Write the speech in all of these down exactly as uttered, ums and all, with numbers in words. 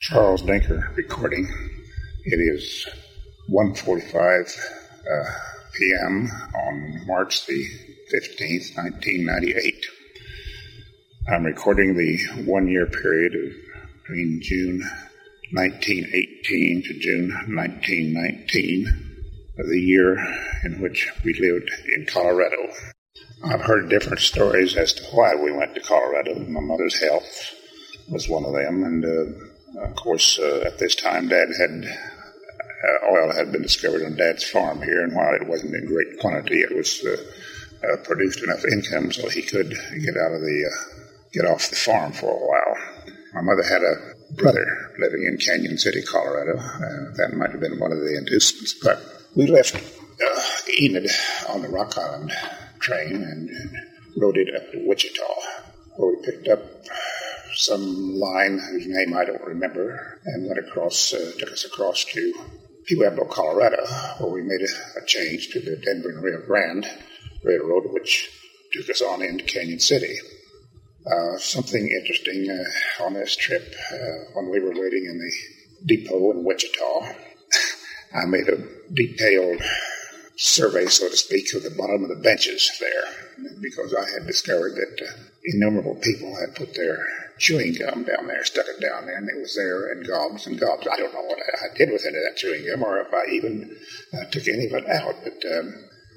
Charles Dinker recording. It is one forty-five uh, p.m. on March the fifteenth, nineteen ninety-eight. I'm recording the one-year period of between June nineteen eighteen to June nineteen nineteen, the year in which we lived in Colorado. I've heard different stories as to why we went to Colorado. My mother's health was one of them, and uh, of course, uh, at this time, Dad had uh, oil had been discovered on Dad's farm here, and while it wasn't in great quantity, it was uh, uh, produced enough income so he could get out of the uh, get off the farm for a while. My mother had a brother living in Canyon City, Colorado. Uh, that might have been one of the inducements, but we left uh, Enid on the Rock Island train and, and rode it up to Wichita, where we picked up some line whose name I don't remember, and went across, uh, took us across to Pueblo, Colorado, where we made a, a change to the Denver and Rio Grande Railroad, which took us on into Canyon City. Uh, something interesting uh, on this trip, uh, when we were waiting in the depot in Wichita, I made a detailed survey, so to speak, of the bottom of the benches there, because I had discovered that uh, innumerable people had put their chewing gum down there, stuck it down there, and it was there in gobs and gobs. I don't know what I did with any of that chewing gum, or if I even uh, took any of it out, but um,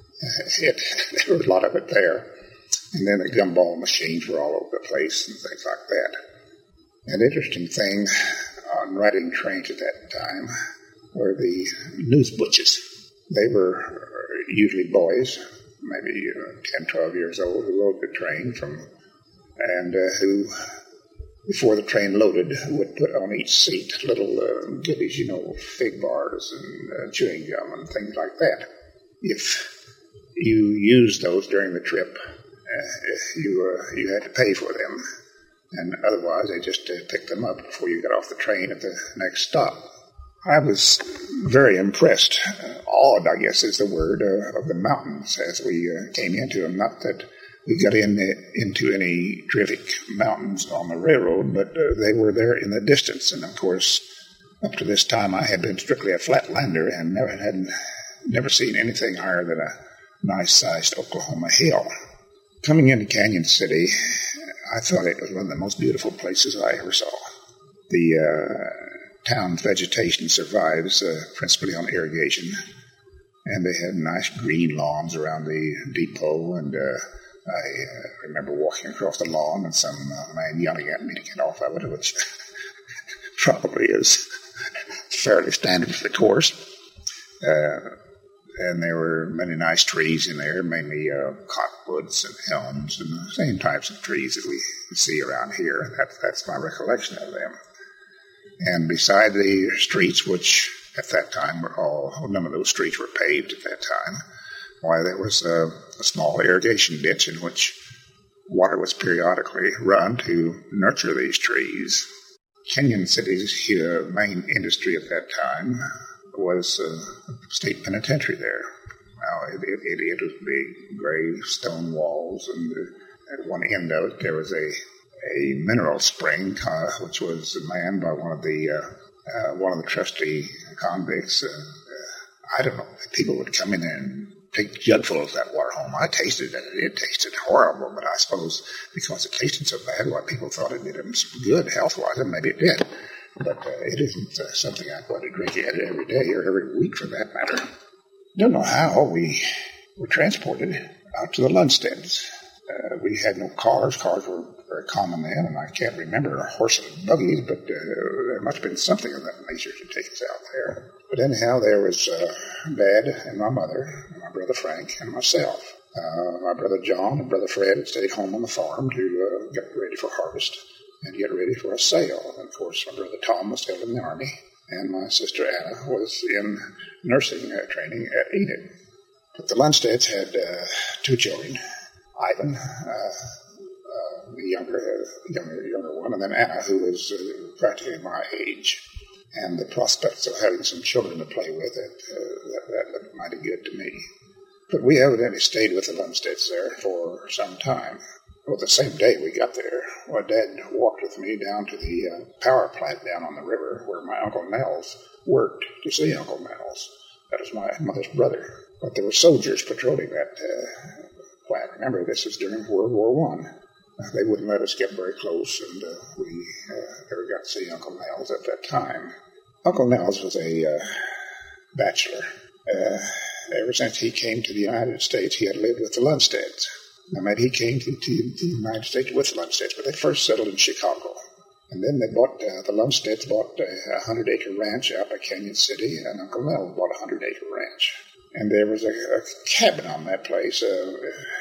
it, there was a lot of it there. And then the gumball machines were all over the place and things like that. An interesting thing on riding trains at that time were the news butches. They were usually boys, maybe uh, ten, twelve years old, who rode the train from, and uh, who, before the train loaded, would put on each seat little uh, goodies, you know, fig bars and uh, chewing gum and things like that. If you used those during the trip, uh, you uh, you had to pay for them, and otherwise they just uh, picked them up before you got off the train at the next stop. I was very impressed, uh, awed, I guess is the word, uh, of the mountains as we uh, came into them. Not that we got in the, into any terrific mountains on the railroad, but uh, they were there in the distance. And of course, up to this time, I had been strictly a flatlander and never had never seen anything higher than a nice-sized Oklahoma hill. Coming into Canyon City, I thought it was one of the most beautiful places I ever saw. The uh, town's vegetation survives uh, principally on irrigation, and they had nice green lawns around the depot, and uh, I uh, remember walking across the lawn and some uh, man yelling at me to get off of it, which probably is fairly standard for the course. Uh, and there were many nice trees in there, mainly uh, cottonwoods and elms and the same types of trees that we see around here. That, that's my recollection of them. And beside the streets, which at that time were all, none of those streets were paved at that time, why there was a, a small irrigation ditch in which water was periodically run to nurture these trees. Canyon City's uh, main industry at that time was uh, state penitentiary there. Now, it, it, it was big gray stone walls, and uh, at one end of it there was a a mineral spring, uh, which was manned by one of the uh, uh, one of the trustee convicts. Uh, uh, I don't know. People would come in there and take jugfuls of that water home. I tasted it. It tasted horrible, but I suppose because it tasted so bad, why people thought it did them some good health-wise, and maybe it did. But uh, it isn't uh, something I'm going to drink every day or every week, for that matter. Don't know how we were transported out to the Lundsteads. Uh, we had no cars. Cars were very common then, and I can't remember horses and buggies, but uh, there must have been something of that nature to take us out there. But anyhow, there was uh, Dad and my mother, and my brother Frank, and myself. Uh, my brother John and brother Fred had stayed home on the farm to uh, get ready for harvest and get ready for a sale. And of course, my brother Tom was still in the Army, and my sister Anna was in nursing uh, training at Enid. But the Lundsteads had uh, two children, Ivan, uh, uh, the younger, uh, younger, younger one, and then Anna, who was uh, practically my age. And the prospects of having some children to play with, it, uh, that, that looked mighty good to me. But we evidently stayed with the Lundsteads there for some time. Well, the same day we got there, well, Dad walked with me down to the uh, power plant down on the river where my Uncle Nels worked to see Uncle Nels. That was my mother's brother. But there were soldiers patrolling that uh, plant. Remember, this was during World War One. Uh, they wouldn't let us get very close, and uh, we uh, never got to see Uncle Nels at that time. Uncle Nels was a uh, bachelor. Uh, ever since he came to the United States, he had lived with the Lundsteads. I mean, he came to, to the United States with the Lundsteads, but they first settled in Chicago. And then they bought, uh, the Lundsteads bought a hundred-acre ranch out by Canyon City, and Uncle Nels bought a hundred-acre ranch. And there was a, a cabin on that place. Uh,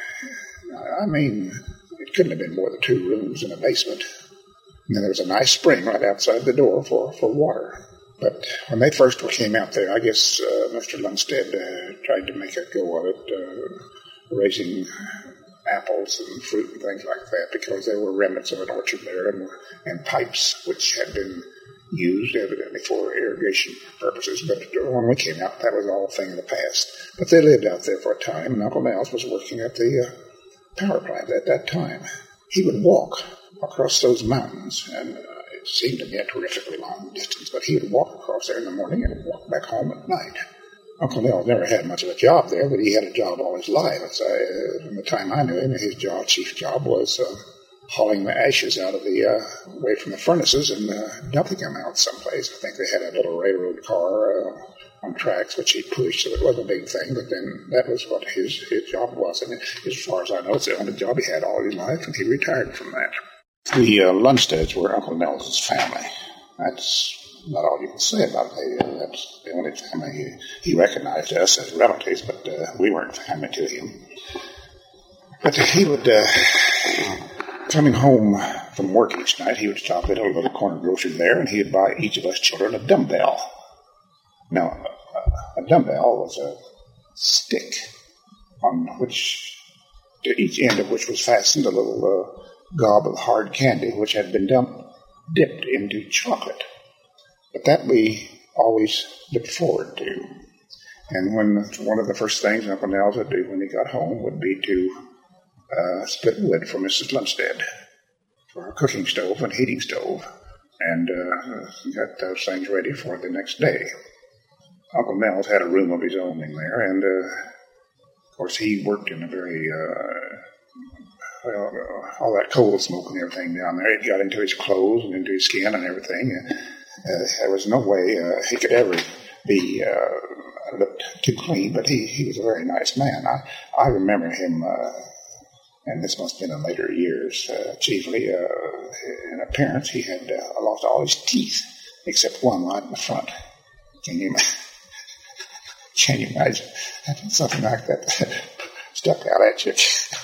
I mean, it couldn't have been more than two rooms in a basement. And then there was a nice spring right outside the door for, for water. But when they first came out there, I guess uh, Mister Lundstead uh, tried to make a go of it, uh, raising apples and fruit and things like that, because there were remnants of an orchard there and, and pipes which had been used evidently for irrigation purposes. But when we came out, that was all a thing of the past. But they lived out there for a time, and Uncle Nels was working at the uh, power plant at that time. He would walk across those mountains, and uh, it seemed to be a terrifically long distance, but he would walk across there in the morning and walk back home at night. Uncle Nels never had much of a job there, but he had a job all his life. So, uh, from the time I knew him, his job, chief job was uh, hauling the ashes out of the, uh, away from the furnaces and uh, dumping them out someplace. I think they had a little railroad car uh, on tracks, which he pushed, so it wasn't a big thing, but then that was what his, his job was. And as far as I know, it's the only job he had all his life, and he retired from that. The uh, Lundsteads were Uncle Nels' family. That's not all you can say about it. They, uh, that's the only family he, he recognized us as relatives, but uh, we weren't family to him. But he would, uh, coming home from work each night, he would stop at a little corner grocery there, and he would buy each of us children a dumbbell. Now, a, a dumbbell was a stick on which, to each end of which was fastened a little uh, gob of hard candy, which had been dumped, dipped into chocolate. But that we always looked forward to. And when one of the first things Uncle Nels would do when he got home would be to uh, split wood for Missus Lundstead for her cooking stove and heating stove, and uh, got those things ready for the next day. Uncle Nels had a room of his own in there, and uh, of course he worked in a very, uh, well, uh, all that coal smoke and everything down there. It got into his clothes and into his skin and everything. And, Uh, there was no way uh, he could ever be uh, looked too clean, but he, he was a very nice man. I, I remember him, uh, and this must have been in later years, uh, chiefly uh, in appearance. He had uh, lost all his teeth except one right in the front. Can you, can you imagine something like that stuck out at you?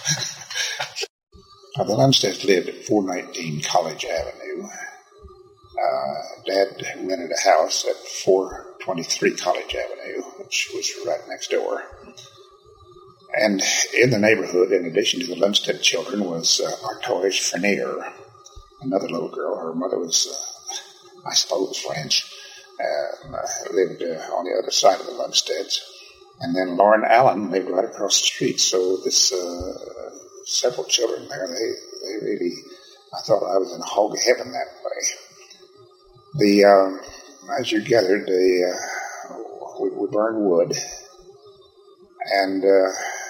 uh, the Lundsteads lived at four nineteen College Avenue. Uh, Dad rented a house at four twenty-three College Avenue, which was right next door. And in the neighborhood, in addition to the Lundstead children, was uh, Artois Frenier, another little girl. Her mother was, uh, I suppose, French, um, uh, lived uh, on the other side of the Lundsteads. And then Lauren Allen lived right across the street. So this uh, several children there, they, they really, I thought I was in hog heaven that way. The, um, as you gathered, the, uh, we, we burned wood, and uh,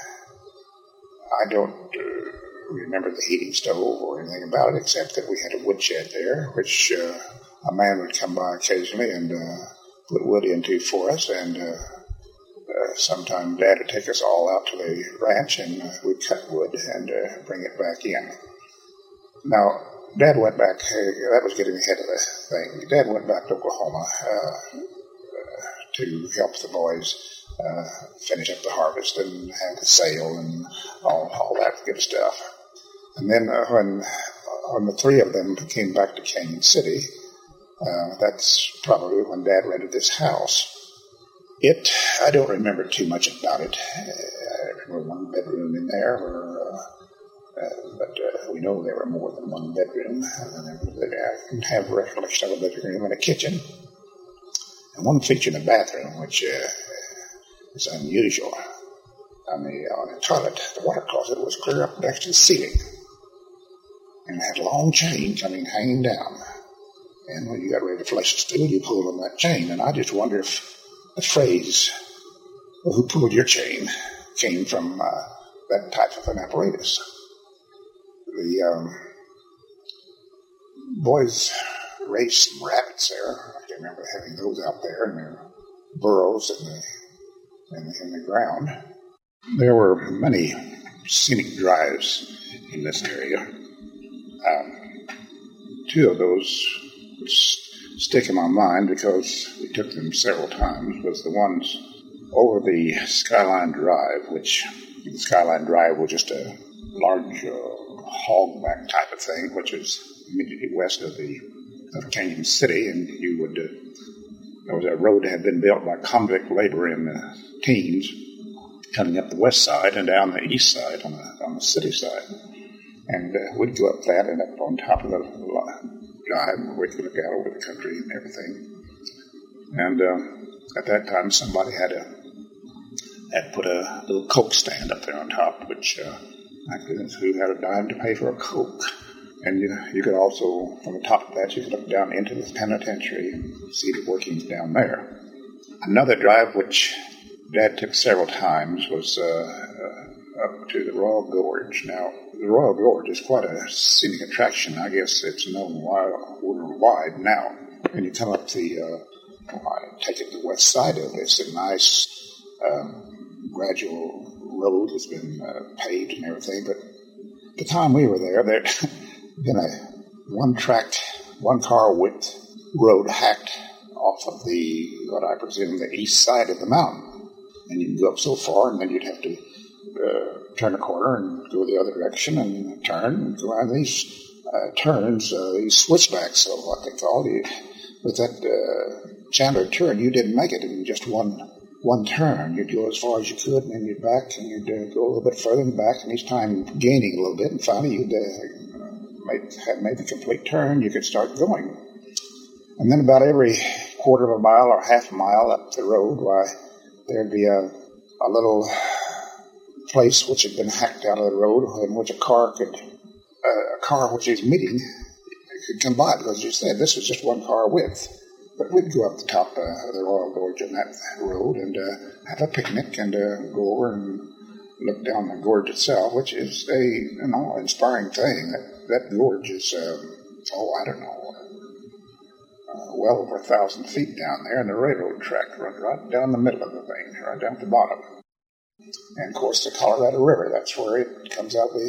I don't uh, remember the heating stove or anything about it, except that we had a woodshed there, which uh, a man would come by occasionally and uh, put wood into for us, and uh, uh, sometime Dad would take us all out to the ranch, and uh, we'd cut wood and uh, bring it back in. Now, Dad went back, uh, that was getting ahead of the thing. Dad went back to Oklahoma uh, uh, to help the boys uh, finish up the harvest and have the sale and all, all that good stuff. And then uh, when, when the three of them came back to Canyon City, uh, that's probably when Dad rented this house. It, I don't remember too much about it. Uh, I remember one bedroom in there where uh, Uh, but uh, we know there were more than one bedroom. Uh, I can have recollection of a bedroom and a kitchen. And one featured a bathroom, which uh, is unusual. On the, on the toilet, the water closet was clear up next to the ceiling. and had a long chain coming hanging down. And when you got ready to flush the stool, you pulled on that chain. And I just wonder if the phrase, well, who pulled your chain, came from uh, that type of an apparatus. The um, boys raised some rabbits there. I can remember having those out there in their burrows in the, in the, in the ground. There were many scenic drives in this area. Um, two of those would stick in my mind because we took them several times, was the ones over the Skyline Drive, which the Skyline Drive was just a large uh, hogback type of thing, which is immediately west of the of Canyon City, and you would uh, there was a road that had been built by convict labor in the teens, coming up the west side and down the east side on the on the city side, and uh, we'd go up that and up on top of the drive where we could look out over the country and everything. And uh, at that time, somebody had a had put a little Coke stand up there on top, which uh, my goodness, who had a dime to pay for a Coke? And you, you could also, from the top of that, you could look down into the penitentiary and see the workings down there. Another drive, which Dad took several times, was uh, uh, up to the Royal Gorge. Now, the Royal Gorge is quite a scenic attraction. I guess it's known worldwide now. When you come up the, uh, well, I take it the west side of it, it's a nice um, gradual road that's been uh, paved and everything. But the time we were there, there'd been a one-track, one-car width road hacked off of the, what I presume, the east side of the mountain. And you'd go up so far, and then you'd have to uh, turn a corner and go the other direction and turn and go on these uh, turns, uh, these switchbacks, so what they call it. With that uh, Chandler turn, you didn't make it in just one one turn. You'd go as far as you could, and then you'd back, and you'd uh, go a little bit further and back, and each time gaining a little bit, and finally you'd uh, made, have made the complete turn, you could start going. And then about every quarter of a mile or half a mile up the road, why, there'd be a, a little place which had been hacked out of the road in which a car could, uh, a car which is meeting could come by, because as you said, this was just one car width. But we'd go up the top uh, of the Royal Gorge on that road and uh, have a picnic and uh, go over and look down the gorge itself, which is a you know inspiring thing. That that gorge is, um, oh, I don't know, uh, well over a thousand feet down there, and the railroad track runs right down the middle of the thing, right down at the bottom. And of course, the Colorado River, that's where it comes out the,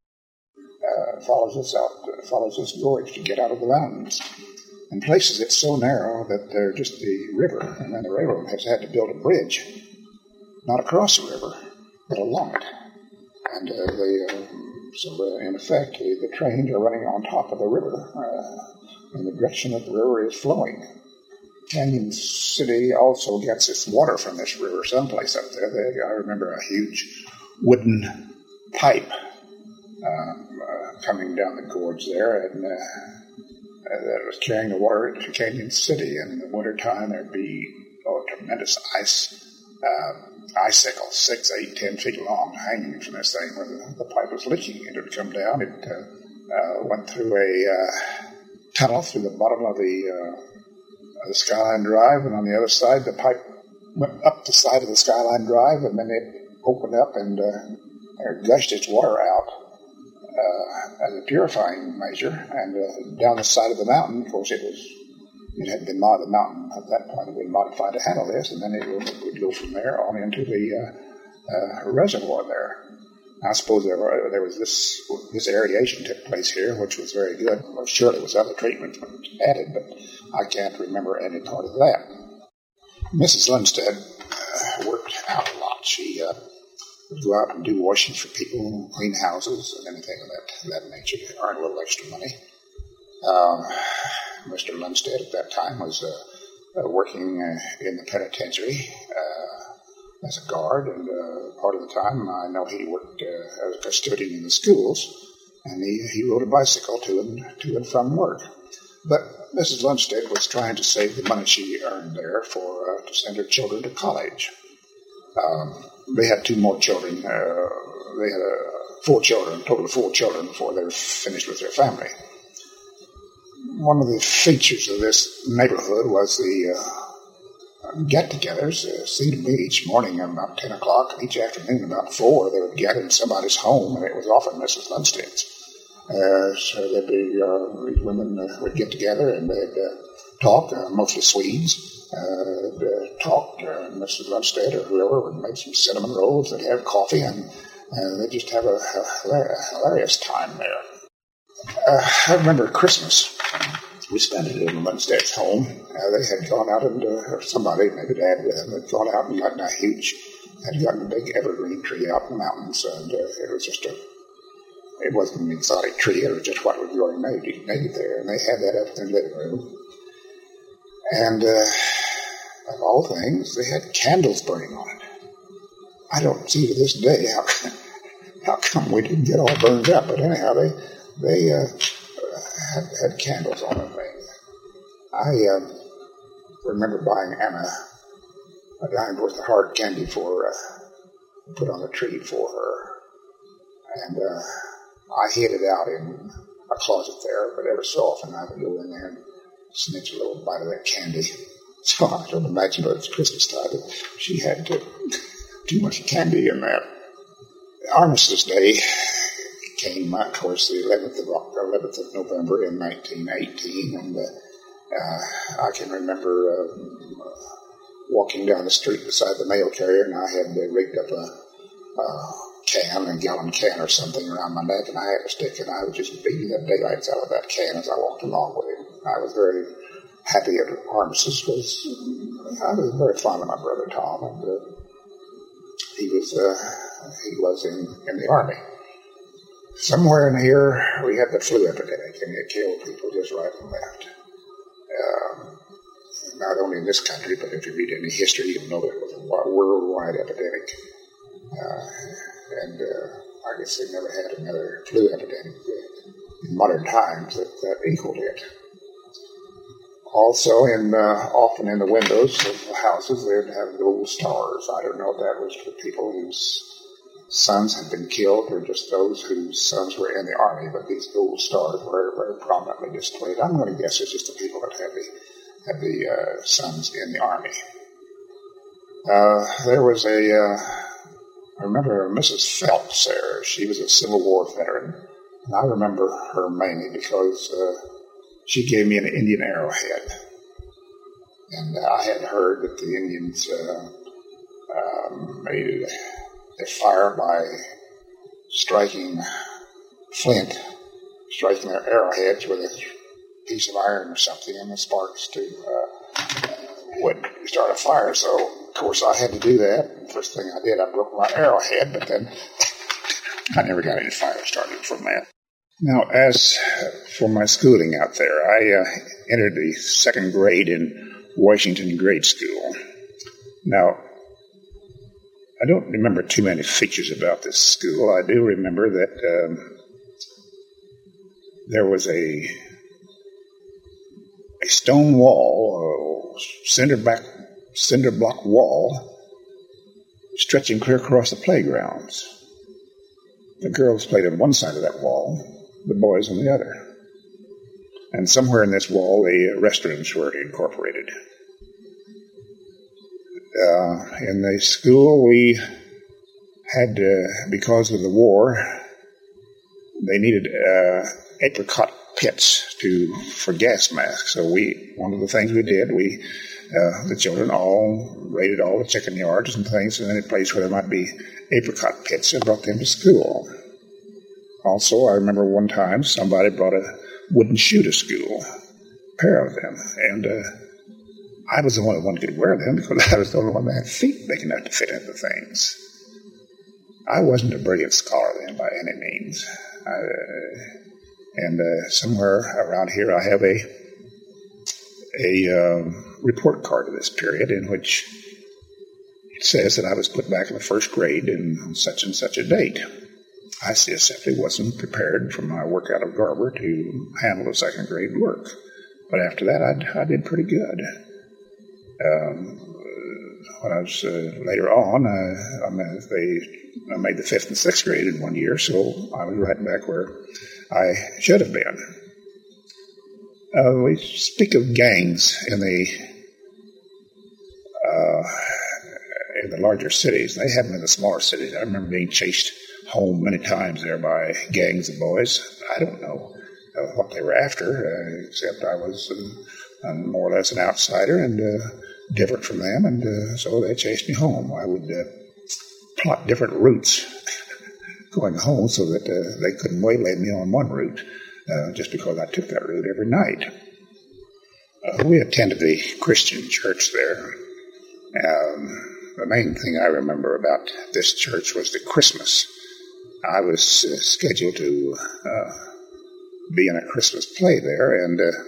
uh, follows us out, uh, follows this gorge to get out of the mountains. In places it's so narrow that they're just the river, and then the railroad has had to build a bridge, not across the river, but along it. And uh, they, uh, so uh, in effect, the, the trains are running on top of the river uh, in the direction that the river is flowing. Canyon City also gets its water from this river someplace up there. They, I remember a huge wooden pipe uh, uh, coming down the gorge there, and uh, Uh, that was carrying the water to Canyon City, and in the wintertime there'd be oh, tremendous ice, uh, icicles, six, eight, ten feet long, hanging from this thing where the, the pipe was leaking. It would come down. It uh, uh, went through a uh, tunnel through the bottom of the, uh, of the Skyline Drive, and on the other side the pipe went up the side of the Skyline Drive, and then it opened up and uh, gushed its water out. Uh, as a purifying measure, and uh, down the side of the mountain, of course, it was, it had been mod- the mountain at that point had been modified to handle this, and then it would, it would go from there on into the uh, uh, reservoir there. I suppose there, were, there was this this aeration took place here, which was very good. Well, surely there was other treatments added, but I can't remember any part of that. Missus Lundstedt uh, worked out a lot. She uh, would go out and do washing for people, clean houses, and anything of that, that nature to earn a little extra money. Um, Mister Lundstedt at that time was uh, uh, working uh, in the penitentiary uh, as a guard, and uh, part of the time I know he worked uh, as a custodian in the schools, and he, he rode a bicycle to and, to and from work. But Missus Lundstedt was trying to save the money she earned there for uh, to send her children to college. Um, They had two more children. Uh, they had a four children, total of four children before they were finished with their family. One of the features of this neighborhood was the uh, get-togethers. Uh, Cedar Beach, morning at about ten o'clock, and each afternoon about four, they would gather in somebody's home, and it was often Missus Lundstead's. Uh, so there'd be, uh, these women uh, would get together, and they'd uh, talk, uh, mostly Swedes, uh, they'd talk, uh, Missus Lundstead or whoever would make some cinnamon rolls, they'd have coffee, and uh, they'd just have a, a hilarious time there. Uh, I remember Christmas. We spent it in Lundstead's home. Uh, they had gone out and, uh, or somebody, maybe Dad with them, had gone out and gotten a huge, had gotten a big evergreen tree out in the mountains, and uh, it was just a, it wasn't an exotic tree, it was just what was growing native, native there, and they had that up in their living room. And, uh, of all things, they had candles burning on it. I don't see to this day how, how come we didn't get all burned up, but anyhow, they, they, uh, Had, had candles on the thing. I uh, remember buying Anna a dime's worth of hard candy for uh, put on the tree for her, and uh, I hid it out in a closet there. But every so often I would go in there and snitch a little bite of that candy. So I don't imagine that it's Christmas time that she had uh, too much candy in there. Armistice Day came, of course, the eleventh of, eleventh of November in nineteen eighteen, and uh, uh, I can remember uh, walking down the street beside the mail carrier, and I had uh, rigged up a, a can, a gallon can or something around my neck, and I had a stick, and I was just beating the daylights out of that can as I walked along with him. I was very happy at Armistice, because I was very fond of my brother Tom, and uh, he was uh, he was in, in the Army. Somewhere in here, we had the flu epidemic, and it killed people just right and left. Um, not only in this country, but if you read any history, you'll know that it was a worldwide epidemic. Uh, and uh, I guess they never had another flu epidemic in modern times that, that equaled it. Also, in uh, often in the windows of the houses, they'd have gold stars. I don't know if that was for people whose sons had been killed, or just those whose sons were in the Army, but these gold stars were very prominently displayed. I'm going to guess it's just the people that had the, had the uh, sons in the Army. Uh, there was a, uh, I remember Missus Phelps there. She was a Civil War veteran, and I remember her mainly because uh, she gave me an Indian arrowhead. And uh, I had heard that the Indians uh, um, made they fire by striking flint, striking their arrowheads with a piece of iron or something, and the sparks to uh, would start a fire. So, of course, I had to do that. The first thing I did, I broke my arrowhead, but then I never got any fire started from that. Now, as for my schooling out there, I uh, entered the second grade in Washington Grade School. Now, I don't remember too many features about this school. I do remember that um, there was a a stone wall, a cinder, back, cinder block wall, stretching clear across the playgrounds. The girls played on one side of that wall, the boys on the other. And somewhere in this wall, the restrooms were incorporated. Uh, in the school, we had, uh, because of the war, they needed uh, apricot pits to for gas masks. So we, one of the things we did, we, uh, the children all raided all the chicken yards and things, and any place where there might be apricot pits, and brought them to school. Also, I remember one time somebody brought a wooden shoe to school, a pair of them, and uh, I was the only one who could wear them because I was the only one that had feet big enough to fit into things. I wasn't a brilliant scholar then by any means. Uh, and uh, somewhere around here I have a a um, report card of this period in which it says that I was put back in the first grade in such and such a date. I simply wasn't prepared from my work out of Garber to handle the second grade work. But after that, I, I did pretty good. Um, when I was uh, later on, uh, I, mean, they, I made the fifth and sixth grade in one year, so I was right back where I should have been. Uh, we speak of gangs in the uh, in the larger cities. They have them in the smaller cities. I remember being chased home many times there by gangs of boys. I don't know uh, what they were after, uh, except I was uh, more or less an outsider and uh, different from them, and uh, so they chased me home. I would uh, plot different routes going home so that uh, they couldn't waylay me on one route uh, just because I took that route every night. Uh, we attended the Christian church there. Um, the main thing I remember about this church was the Christmas. I was uh, scheduled to uh, be in a Christmas play there, and uh,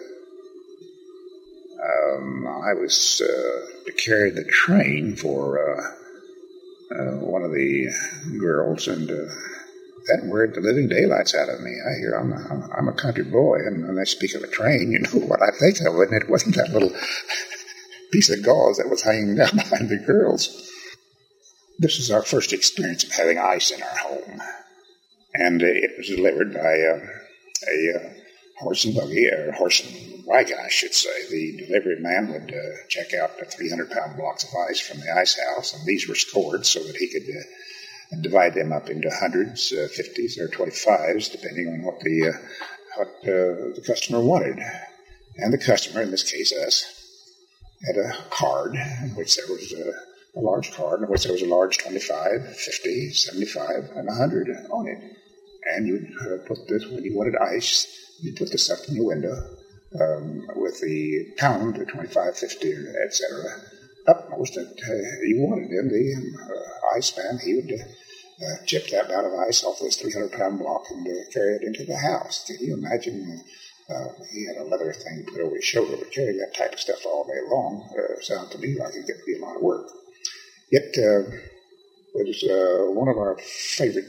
um, I was uh, to carry the train for uh, uh, one of the girls, and uh, that worried the living daylights out of me. I hear I'm a, I'm a country boy, and when they speak of a train, you know what I think of, and it wasn't that little piece of gauze that was hanging down behind the girls. This is our first experience of having ice in our home. And uh, it was delivered by uh, a uh, horse and buggy, or horse and wagon, I should say. The delivery man would uh, check out the three hundred pound blocks of ice from the ice house, and these were scored so that he could uh, divide them up into hundreds, uh, fifties, or twenty-fives, depending on what the uh, what uh, the customer wanted. And the customer, in this case us, had a card in which there was a, a large card in which there was a large twenty-five, fifty, seventy-five, and one hundred on it. And you'd uh, put this, when you wanted ice, you'd put this up in your window um, with the pound, the twenty-five, fifty, et cetera, upmost that uh, you wanted. And the uh, ice man, he would uh, uh, chip that amount of ice off this three hundred pound block and uh, carry it into the house. Can you imagine? Uh, he had a leather thing put over his shoulder, but carrying that type of stuff all day long uh, sounded to me like it could be a lot of work. It uh, was uh, one of our favorite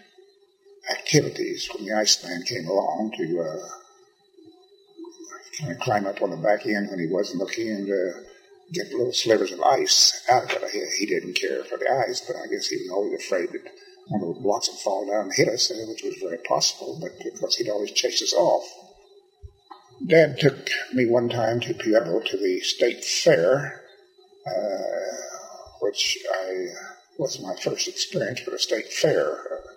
activities when the Iceman came along to uh, kind of climb up on the back end when he wasn't looking and uh, get little slivers of ice out of it. He, he didn't care for the ice, but I guess he was always afraid that one of the blocks would fall down and hit us, uh, which was very possible, but because he'd always chase us off. Dad took me one time to Pueblo to the state fair, uh, which I was my first experience for the state fair.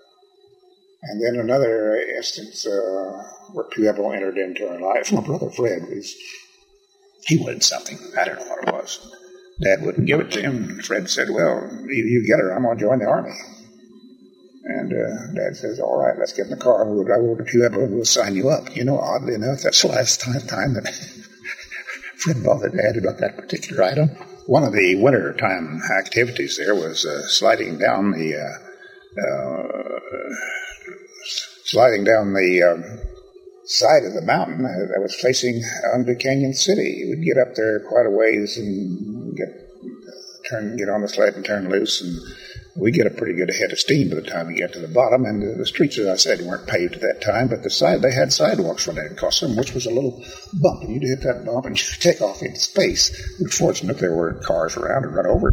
And then another instance uh, where Pueblo entered into our life. My brother Fred was, he wanted something. I don't know what it was. Dad wouldn't give it to him. Fred said, well, you, you get her. I'm going to join the Army. And uh, Dad says, all right, let's get in the car and we'll drive over to Pueblo and we'll sign you up. You know, oddly enough, that's the last time, time that Fred bothered Dad about that particular item. One of the wintertime activities there was uh, sliding down the uh, uh, sliding down the um, side of the mountain uh, that was facing onto Canyon City. We'd get up there quite a ways and get uh, turn, get on the sled and turn loose, and we get a pretty good head of steam by the time we get to the bottom. And the, the streets, as I said, weren't paved at that time, but the side they had sidewalks running across them, which was a little bump, and you'd hit that bump and you'd take off into space. We're fortunate there were cars around and run over.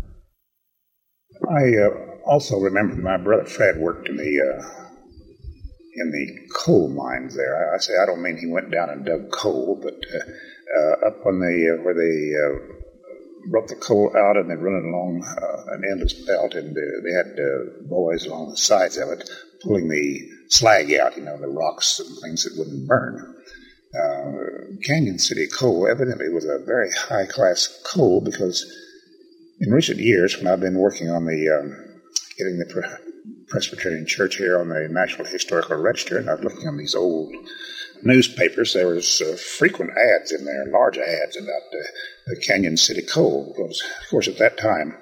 I uh, also remember that my brother Fred worked in the uh, in the coal mines there. I, I say I don't mean he went down and dug coal, but uh, uh, up on the uh, where they uh, broke the coal out and then run it along uh, an endless belt, and uh, they had uh, boys along the sides of it pulling the slag out, you know, the rocks and things that wouldn't burn. Uh, Canyon City coal evidently was a very high-class coal, because in recent years, when I've been working on the um, getting the Pre- Presbyterian Church here on the National Historical Register, and I was looking on these old newspapers, there was uh, frequent ads in there, large ads about uh, the Canyon City coal. Because, of course, at that time,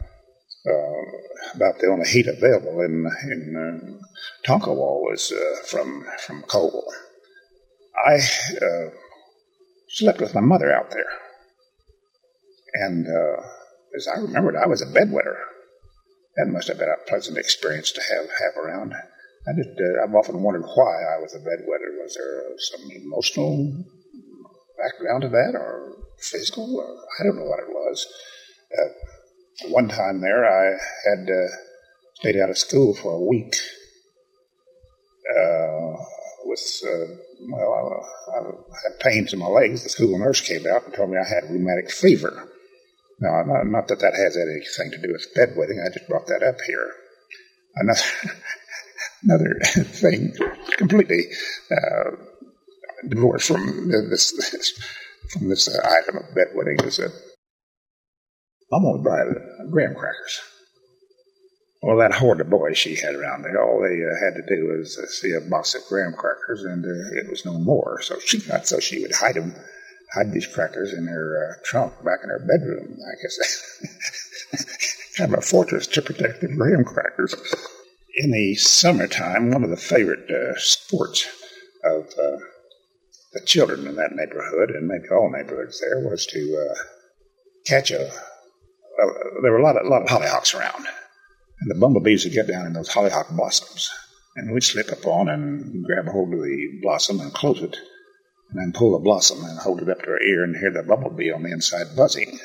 uh, about the only heat available in in uh, Tonkawa was uh, from from coal. I uh, slept with my mother out there, and uh, as I remembered, I was a bedwetter. That must have been a pleasant experience to have have around. I just, uh, I've often wondered why I was a bedwetter. Was there some emotional background to that, or physical? Or I don't know what it was. Uh, One time there, I had uh, stayed out of school for a week. Uh, with, uh, well, I, I had pains in my legs. The school nurse came out and told me I had rheumatic fever. Now, not, not that that has anything to do with bedwetting. I just brought that up here. Another, another thing, completely uh, divorced from this, this from this uh, item of bedwetting, is that I'm going to buy graham crackers. Well, that horde of boys she had around there, all they uh, had to do was uh, see a box of graham crackers, and uh, it was no more. So she thought so she would hide them, hide these crackers in her uh, trunk back in her bedroom. I guess kind of a fortress to protect the graham crackers. In the summertime, one of the favorite uh, sports of uh, the children in that neighborhood, and maybe all neighborhoods there, was to uh, catch a. Uh, there were a lot of a lot of hollyhocks around. And the bumblebees would get down in those hollyhock blossoms, and we'd slip up on and grab a hold of the blossom and close it, and then pull the blossom and hold it up to our ear and hear the bumblebee on the inside buzzing.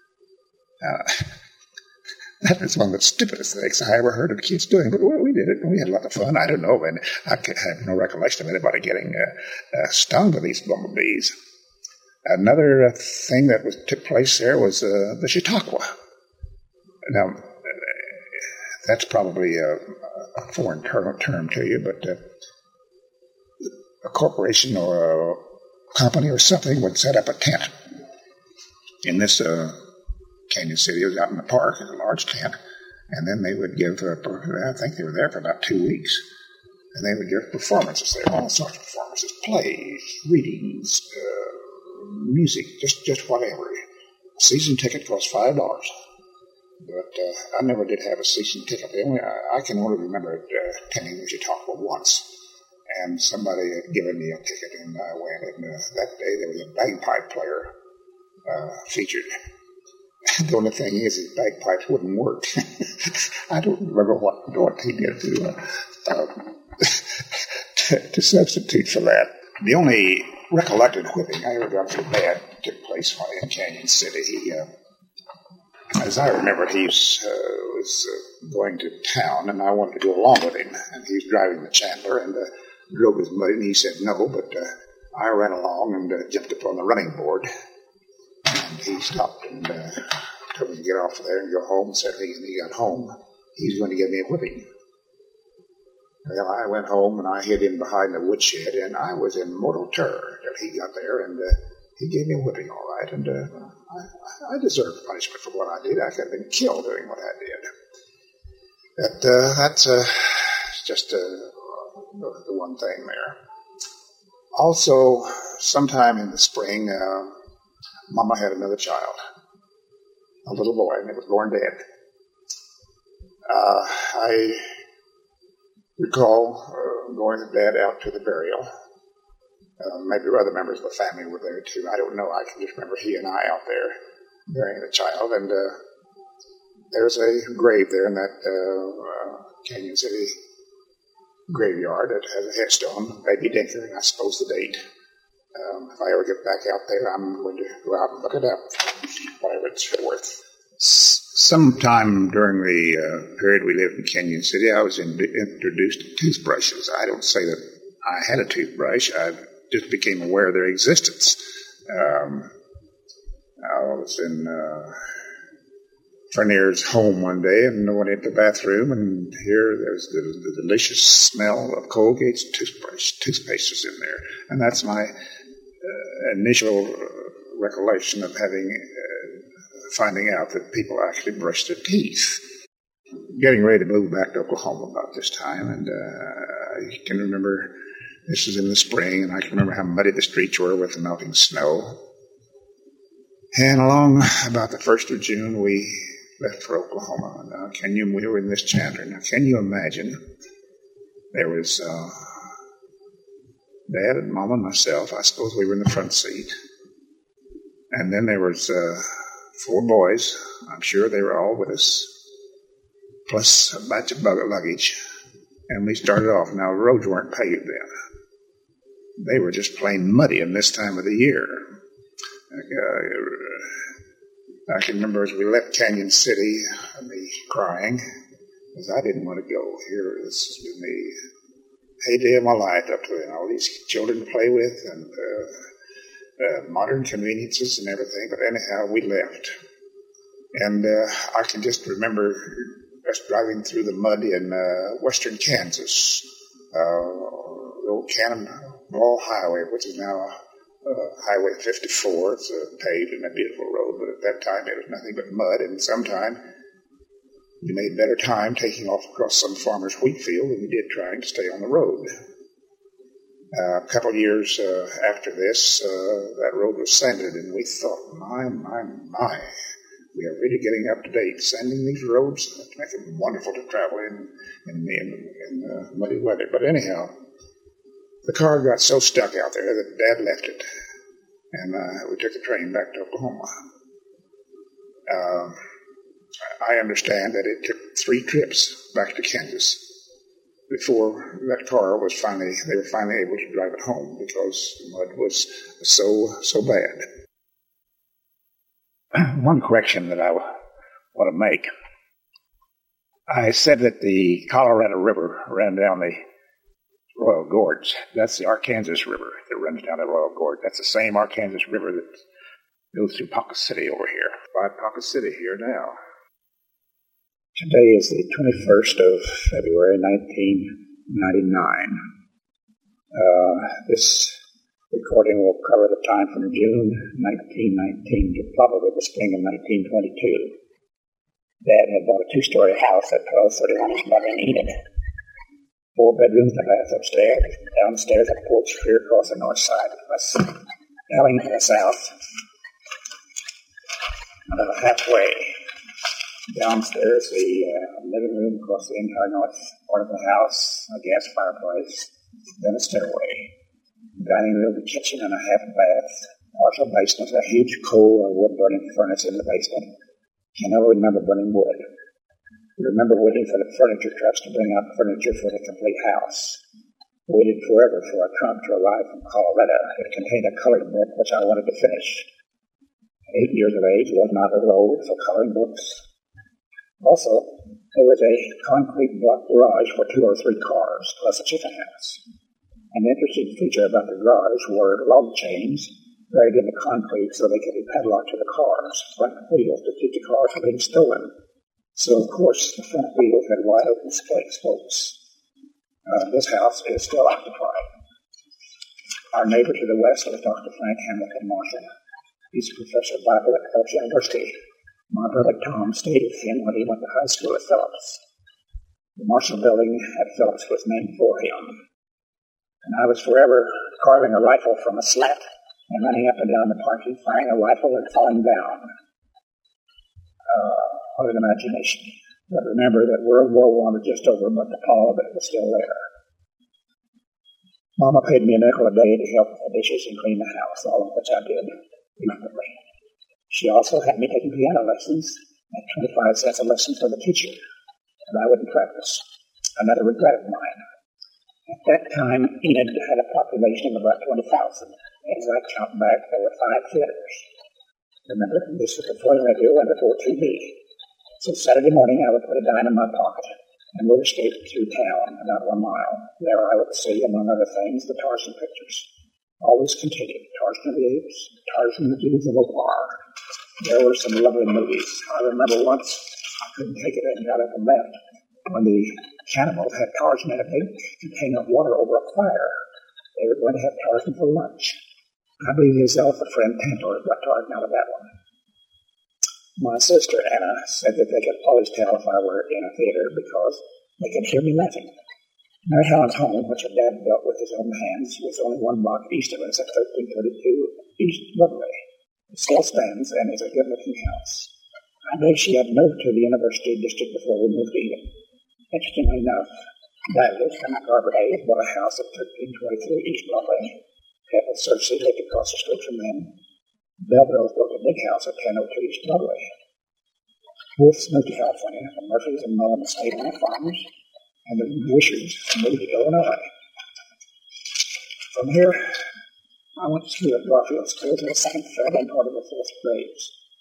Uh, that was one of the stupidest things I ever heard of kids doing, but well, we did it, and we had a lot of fun. I don't know, and I have no recollection of anybody getting uh, uh, stung by these bumblebees. Another uh, thing that was, took place there was uh, the Chautauqua. Now, that's probably a, a foreign term, term to you, but uh, a corporation or a company or something would set up a tent. In this uh, Canyon City, it was out in the park, in a large tent, and then they would give, uh, I think they were there for about two weeks, and they would give performances there, all sorts of performances, plays, readings, uh, music, just, just whatever. A season ticket cost five dollars. But uh, I never did have a season ticket. The only, I, I can only remember uh, attending the Chautauqua once, and somebody had given me a ticket, and I went. And uh, that day there was a bagpipe player uh, featured. The only thing is, his bagpipes wouldn't work. I don't remember what, what he did to, uh, uh, to to substitute for that. The only recollected whipping I ever got so bad took place while in Canyon City. He. Uh, As I remember, he was, uh, was uh, going to town, and I wanted to go along with him. And he was driving the Chandler, and uh, drove his muddy, and he said no, but uh, I ran along and uh, jumped up on the running board. And he stopped and uh, told me to get off there and go home, and said when he got home, he was going to give me a whipping. Well, I went home, and I hid him behind the woodshed, and I was in mortal terror till he got there, and uh, he gave me a whipping all right, and uh, I, I deserved punishment for what I did. I could have been killed doing what I did. But uh, that's uh, just uh, the, the one thing there. Also, sometime in the spring, uh, Mama had another child, a little boy, and he was born dead. Uh, I recall uh, going with Dad out to the burial. Uh, maybe other members of the family were there too. I don't know. I can just remember he and I out there burying the child. And uh, there's a grave there in that uh, uh, Canyon City graveyard that has a headstone, Baby Dinker, and I suppose the date. Um, if I ever get back out there, I'm going to go out and look it up, whatever it's worth. Sometime during the uh, period we lived in Canyon City, I was in, introduced to toothbrushes. I don't say that I had a toothbrush. I just became aware of their existence. Um, I was in uh, Fernier's home one day, and I went into the bathroom, and here there's the, the delicious smell of Colgate's toothbrush. Toothpaste is in there. And that's my uh, initial uh, recollection of having, uh, finding out that people actually brush their teeth. Getting ready to move back to Oklahoma about this time, and uh, I can remember this was in the spring, and I can remember how muddy the streets were with the melting snow. And along about the first of June, we left for Oklahoma. Now, can you, we were in this Chandler. Now, can you imagine? There was uh, Dad and Mom and myself. I suppose we were in the front seat. And then there was uh, four boys. I'm sure they were all with us, plus a batch of luggage. And we started off. Now, roads weren't paved then. They were just plain muddy in this time of the year. Uh, I can remember as we left Canyon City, me crying, because I didn't want to go. Here, this has been the heyday of my life up to then. All these children to play with and uh, uh, modern conveniences and everything. But anyhow, we left. And uh, I can just remember us driving through the mud in uh, western Kansas, uh, the old Cannonball Highway, which is now uh, Highway fifty-four. It's a paved and a beautiful road, but at that time it was nothing but mud, and sometime you made better time taking off across some farmer's wheat field than you did trying to stay on the road. Uh, a couple of years uh, after this, uh, that road was sanded, and we thought, my, my, my, we are really getting up to date. Sanding these roads to make them wonderful to travel in in, in, in uh, muddy weather. But anyhow, the car got so stuck out there that Dad left it, and uh, we took the train back to Oklahoma. Uh, I understand that it took three trips back to Kansas before that car was finally, they were finally able to drive it home because the mud was so, so bad. One correction that I want to make. I said that the Colorado River ran down the Royal Gorge. That's the Arkansas River that runs down the Royal Gorge. That's the same Arkansas River that goes through Ponca City over here. By Ponca City here now. Today is the twenty-first of February, nineteen ninety-nine. Uh, this recording will cover the time from June nineteen nineteen to probably the spring of nineteen twenty-two. Dad had bought a two-story house at twelve thirty-one Mother Enid. Four bedrooms and a bath upstairs. Downstairs a porch clear across the north side. Plus, alley to the south. About halfway. Downstairs, the uh, living room across the entire north part of the house, a gas fireplace, then a stairway. Dining room, the kitchen, and a half bath. Partial basement, a huge coal or wood-burning furnace in the basement. Can never remember burning wood. We remember waiting for the furniture trucks to bring out furniture for the complete house. Waited forever for a trunk to arrive from Colorado. It contained a coloring book which I wanted to finish. Eight years of age was not as old for coloring books. Also, there was a concrete block garage for two or three cars, plus a chicken house. An interesting feature about the garage were log chains buried in the concrete so they could be padlocked to the cars, front wheels to keep the cars from being stolen. So, of course, the front wheels had wide open spokes. Uh, this house is still occupied. Our neighbor to the west was Doctor Frank Hamilton Marshall. He's a professor of Bible at Phillips University. My brother Tom stayed with him when he went to high school at Phillips. The Marshall building at Phillips was named for him. And I was forever carving a rifle from a slat and running up and down the parking, firing a rifle and falling down. Uh, what an imagination. But remember that World War One was just over, but the power of it was still there. Mama paid me a nickel a day to help with the dishes and clean the house, all of which I did reluctantly. She also had me taking piano lessons at twenty-five cents a lesson for the teacher, and I wouldn't practice. Another regret of mine. At that time, Enid had a population of about twenty thousand. As I count back, there were five theaters. Remember, this was before the radio and before T V. So Saturday morning, I would put a dime in my pocket and roller skate through town about one mile. There I would see, among other things, the Tarzan pictures. Always continued. Tarzan of the Apes, Tarzan of the Dunes of Opar. There were some lovely movies. I remember once I couldn't take it and got up and left when the cannibals had Tarzan in a big container of water over a fire. They were going to have Tarzan for lunch. I believe his elf friend Tantor got Tarzan out of that one. My sister Anna said that they could always tell if I were in a theater because they could hear me laughing. Mary Helen's home, which her dad built with his own hands, was only one block east of us at thirteen thirty-two East Broadway. It still stands and is a good-looking house. I believe she had moved to the University District before we moved in. Interestingly enough, Douglas and Barbara Hayes bought a house at thirteen twenty-three East Broadway. Pepper Cersei lived across the street from them. Belleville's built a big house at ten oh two East Broadway. Wolf's moved to California, the Murphys and Mullen stayed on farms, and the Wishards moved to Illinois. From here, I went to school at Garfield School to the second, third, and part of the fourth grades.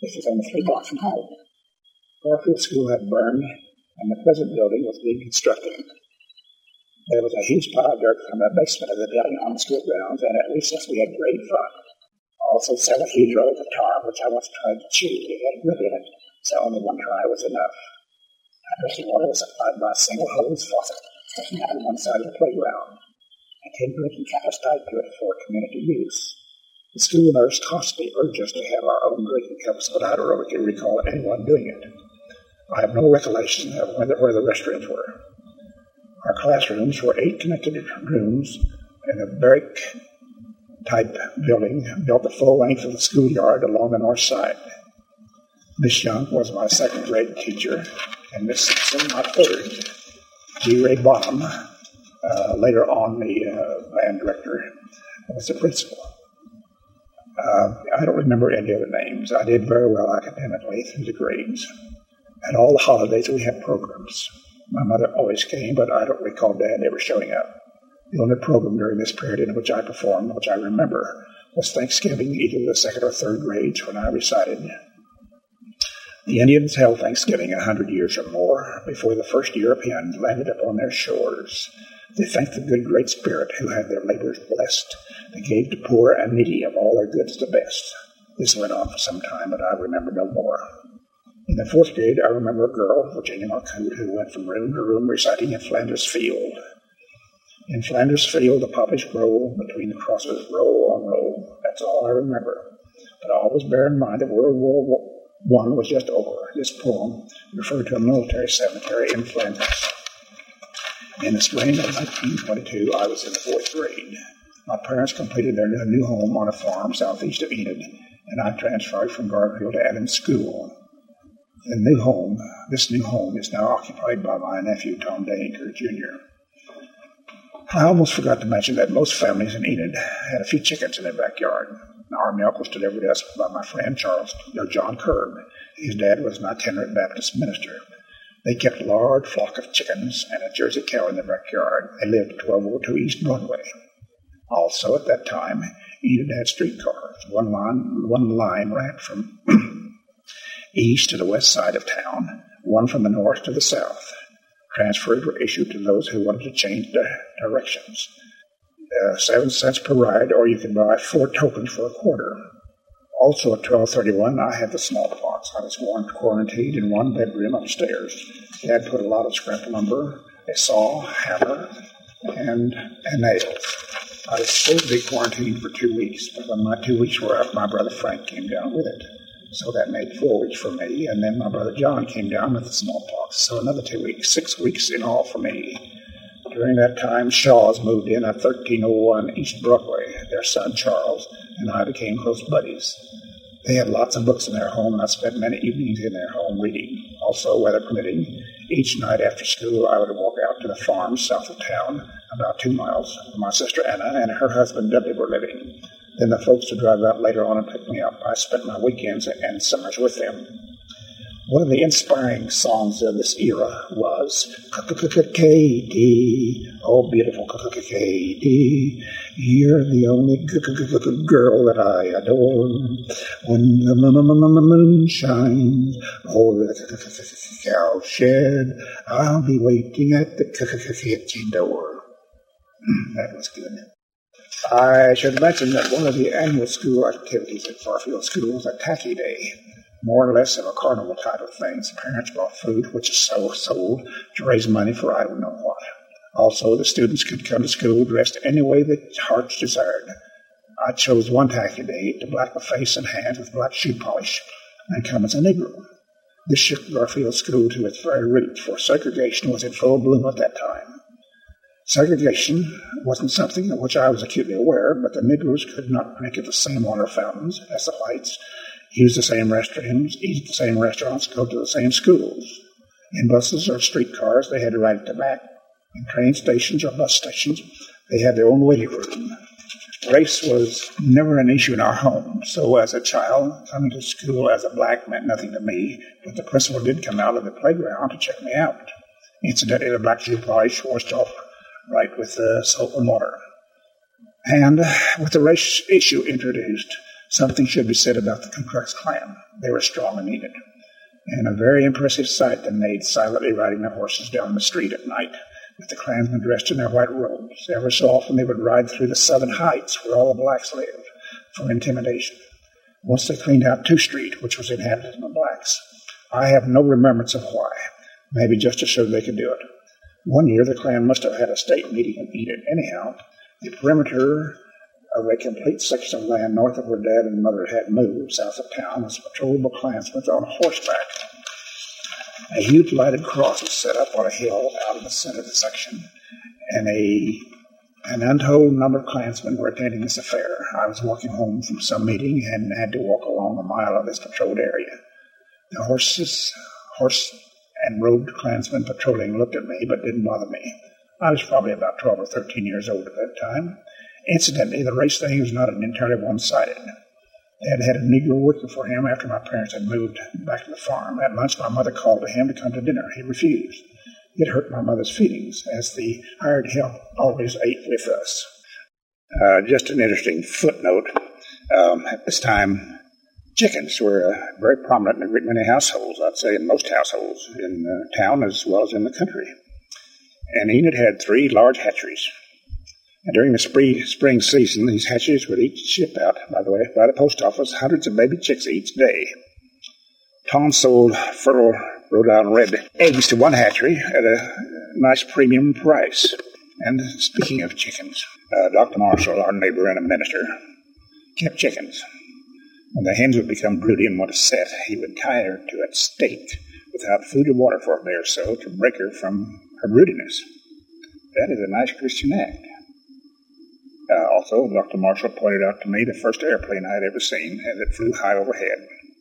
This was only three blocks from home. Garfield School had burned, and the present building was being constructed. There was a huge pile of dirt from the basement of the building on the school grounds, and at recess we had great fun. Also several huge rolls of tar, which I once tried to chew. It had grit in it, so only one try was enough. Drinking water was supplied by a single hose faucet, sticking out on one side of the playground. A tin drinking cap was tied to it for community use. The school nurse constantly urged us to have our own drinking cups, but I don't really recall anyone doing it. I have no recollection of where the, where the restrooms were. Our classrooms were eight connected rooms in a barrack-type building built the full length of the schoolyard along the north side. Miss Young was my second grade teacher, and Miss Simpson my third. G. Ray Bonham, uh, later on the uh, band director, was the principal. Uh, I don't remember any other names. I did very well academically through the grades. At all the holidays, we had programs. My mother always came, but I don't recall Dad ever showing up. The only program during this period in which I performed, which I remember, was Thanksgiving, either the second or third grades when I recited. The Indians held Thanksgiving a hundred years or more before the first Europeans landed upon their shores. They thanked the good Great Spirit who had their labors blessed. They gave to poor and needy of all their goods the best. This went on for some time, but I remember no more. In the fourth grade, I remember a girl, Virginia Marcotte, who went from room to room reciting in Flanders Field. In Flanders Field, the poppies grow between the crosses, row on row. That's all I remember. But always bear in mind that World War One was just over. This poem referred to a military cemetery in Flanders. In the spring of nineteen twenty-two, I was in the fourth grade. My parents completed their new home on a farm southeast of Enid, and I transferred from Garfield to Adams School. The new home, this new home is now occupied by my nephew, Tom Danger, Junior I almost forgot to mention that most families in Enid had a few chickens in their backyard. Our milk was delivered to us by my friend Charles, or John Kerb. His dad was an itinerant Baptist minister. They kept a large flock of chickens and a Jersey cow in their backyard. They lived at twelve oh two East Broadway. Also, at that time, Enid had streetcars. One line, one line ran from east to the west side of town, one from the north to the south. Transfers were issued to those who wanted to change their directions. Uh, seven cents per ride, or you could buy four tokens for a quarter. Also at twelve thirty-one, I had the smallpox. I was quarantined in one bedroom upstairs. Dad put a lot of scrap lumber, a saw, hammer, and, and nails. I was supposed to be quarantined for two weeks, but when my two weeks were up, my brother Frank came down with it. So that made four weeks for me, and then my brother John came down with the smallpox. So another two weeks, six weeks in all for me. During that time, Shaws moved in at thirteen oh one East Broadway. Their son, Charles, and I became close buddies. They had lots of books in their home, and I spent many evenings in their home reading. Also, weather permitting, each night after school, I would walk out to the farm south of town, about two miles, where my sister Anna and her husband Dudley were living. Then the folks would drive out later on and pick me up. I spent my weekends and summers with them. One of the inspiring songs of this era was Katie, oh beautiful Katie, you're the only girl that I adore. When the moon shines over the cow shed, I'll be waiting at the kitchen door. That was good. I should mention that one of the annual school activities at Garfield School was a tacky day. More or less of a carnival type of thing. Parents bought food, which is so sold, to raise money for I don't know what. Also, the students could come to school dressed any way their hearts desired. I chose one tacky day to black my face and hands with black shoe polish and come as a Negro. This shook Garfield School to its very roots, for segregation was in full bloom at that time. Segregation wasn't something of which I was acutely aware, but the Negroes could not drink at the same water fountains as the whites, use the same restrooms, eat at the same restaurants, go to the same schools. In buses or streetcars, they had to ride at the back. In train stations or bus stations, they had their own waiting room. Race was never an issue in our home, so as a child, coming to school as a black meant nothing to me, but the principal did come out of the playground to check me out. Incidentally, the black shoe polish washed off right with the soap and water. And with the race issue introduced, Something should be said about the Ku Klux Klan. They were strong and needed. And a very impressive sight they made, silently riding their horses down the street at night, with the Klansmen dressed in their white robes. Ever so often they would ride through the Southern Heights, where all the blacks lived, for intimidation. Once they cleaned out two Street, which was inhabited by blacks. I have no remembrance of why. Maybe just to show they could do it. One year the Klan must have had a state meeting in Enid. Anyhow, the perimeter of a complete section of land north of where Dad and Mother had moved, south of town, was patrollable Klansmen on horseback. A huge lighted cross was set up on a hill out in the center of the section, and a an untold number of Klansmen were attending this affair. I was walking home from some meeting and had to walk along a mile of this patrolled area. The horses, horse and robed Klansmen patrolling looked at me, but didn't bother me. I was probably about twelve or thirteen years old at that time. Incidentally, the race thing was not entirely one-sided. Dad had a Negro working for him after my parents had moved back to the farm. At lunch, my mother called to him to come to dinner. He refused. It hurt my mother's feelings, as the hired help always ate with us. Uh, just an interesting footnote. Um, at this time, chickens were uh, very prominent in a great many households, I'd say in most households in uh, town as well as in the country. And Enid had three large hatcheries. And during the spring, spring season, these hatcheries would each ship out, by the way, by the post office, hundreds of baby chicks each day. Tom sold fertile Rhode Island red eggs to one hatchery at a nice premium price. And speaking of chickens, uh, Doctor Marshall, our neighbor and a minister, kept chickens. When the hens would become broody and want to set, he would tie her to a stake without food or water for a day or so to break her from her broodiness. That is a nice Christian act. Uh, also, Doctor Marshall pointed out to me the first airplane I had ever seen as it flew high overhead.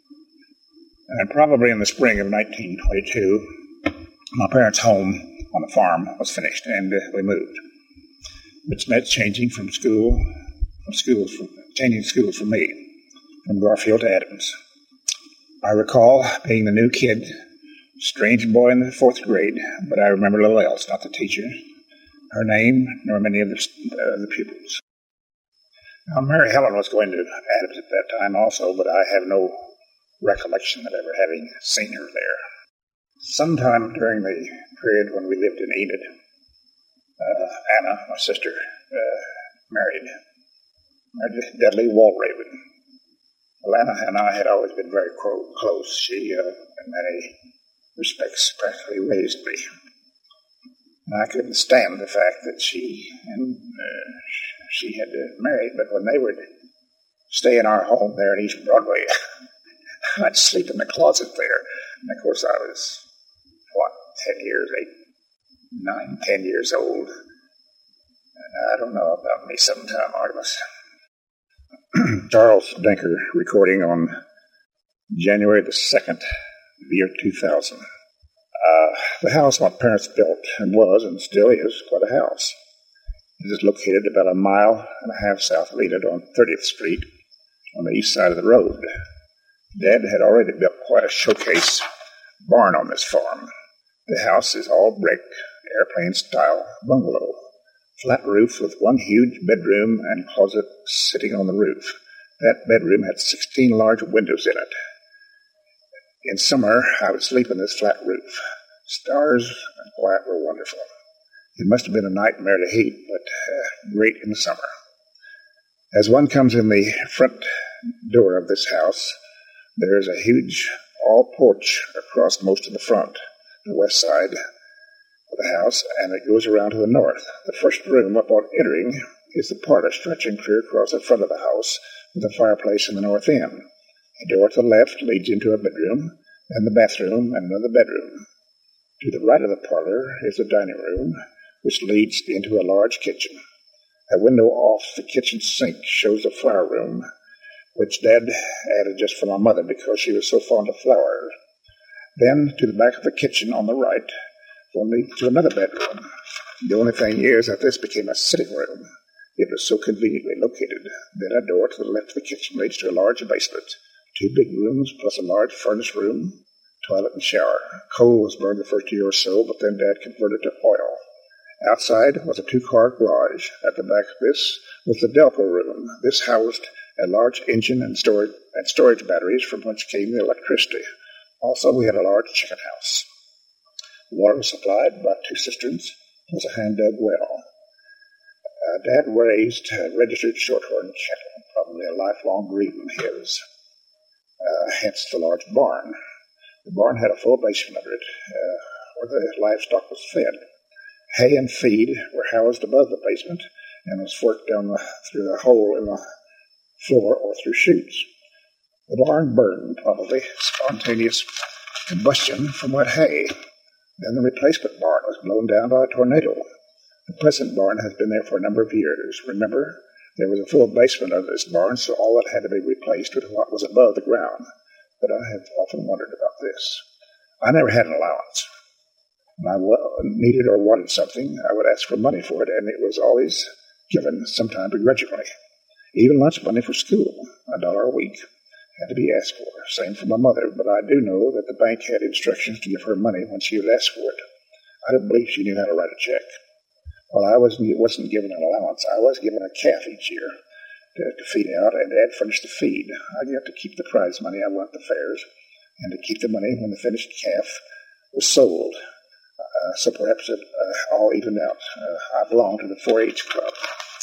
And probably in the spring of nineteen twenty-two, my parents' home on the farm was finished, and uh, we moved, which meant changing from school, from schools, from, changing schools for me, from Garfield to Adams. I recall being the new kid, strange boy in the fourth grade, but I remember little else, not the teacher, her name, nor many of the, uh, the pupils. Now, Mary Helen was going to Adams at that time also, but I have no recollection of ever having seen her there. Sometime during the period when we lived in Enid, uh, Anna, my sister, uh, married, married Dudley Walraven. Well, Anna and I had always been very close. She, uh, in many respects, practically raised me. And I couldn't stand the fact that she and uh, she had married, but when they would stay in our home there in East Broadway, I'd sleep in the closet there. And of course, I was, what, ten years, eight, nine, ten years old. And I don't know about me sometime, Artemis. Charles Denker, recording on January the second, the year two thousand. Uh, the house my parents built and was and still is quite a house. It is located about a mile and a half south of Enid on thirtieth Street on the east side of the road. Dad had already built quite a showcase barn on this farm. The house is all brick, airplane-style bungalow, flat roof with one huge bedroom and closet sitting on the roof. That bedroom had sixteen large windows in it. In summer, I would sleep in this flat roof. Stars and quiet were wonderful. It must have been a nightmare to heat, but uh, great in the summer. As one comes in the front door of this house, there is a huge all-porch across most of the front, the west side of the house, and it goes around to the north. The first room upon entering is the parlor stretching clear across the front of the house with a fireplace in the north end. A door to the left leads into a bedroom, then the bathroom and another bedroom. To the right of the parlor is the dining room, which leads into a large kitchen. A window off the kitchen sink shows the flower room, which Dad added just for my mother because she was so fond of flowers. Then, to the back of the kitchen on the right, will lead to another bedroom. The only thing is that this became a sitting room. It was so conveniently located. Then a door to the left of the kitchen leads to a large basement. Two big rooms plus a large furnace room, toilet and shower. Coal was burned the first year or so, but then Dad converted to oil. Outside was a two-car garage. At the back of this was the Delco room. This housed a large engine and storage, and storage batteries from which came the electricity. Also, we had a large chicken house. Water was supplied by two cisterns. It was a hand-dug well. Uh, Dad raised uh, registered shorthorn cattle, probably a lifelong dream of his, uh, hence the large barn. The barn had a full basement under it, uh, where the livestock was fed. Hay and feed were housed above the basement and was forked down the, through a hole in the floor or through chutes. The barn burned, probably spontaneous combustion from wet hay. Then the replacement barn was blown down by a tornado. The present barn has been there for a number of years. Remember, there was a full basement under this barn, so all that had to be replaced with what was above the ground. But I have often wondered about this. I never had an allowance. When I needed or wanted something, I would ask for money for it, and it was always given, sometimes begrudgingly. Even lunch money for school, a dollar a week, had to be asked for. Same for my mother, but I do know that the bank had instructions to give her money when she would ask for it. I don't believe she knew how to write a check. While I wasn't, wasn't given an allowance, I was given a calf each year to, to feed out, and Dad furnished the feed. I got to keep the prize money I won at the fairs, and to keep the money when the finished calf was sold. Uh, so perhaps it uh, all evened out. Uh, I belonged to the four H club.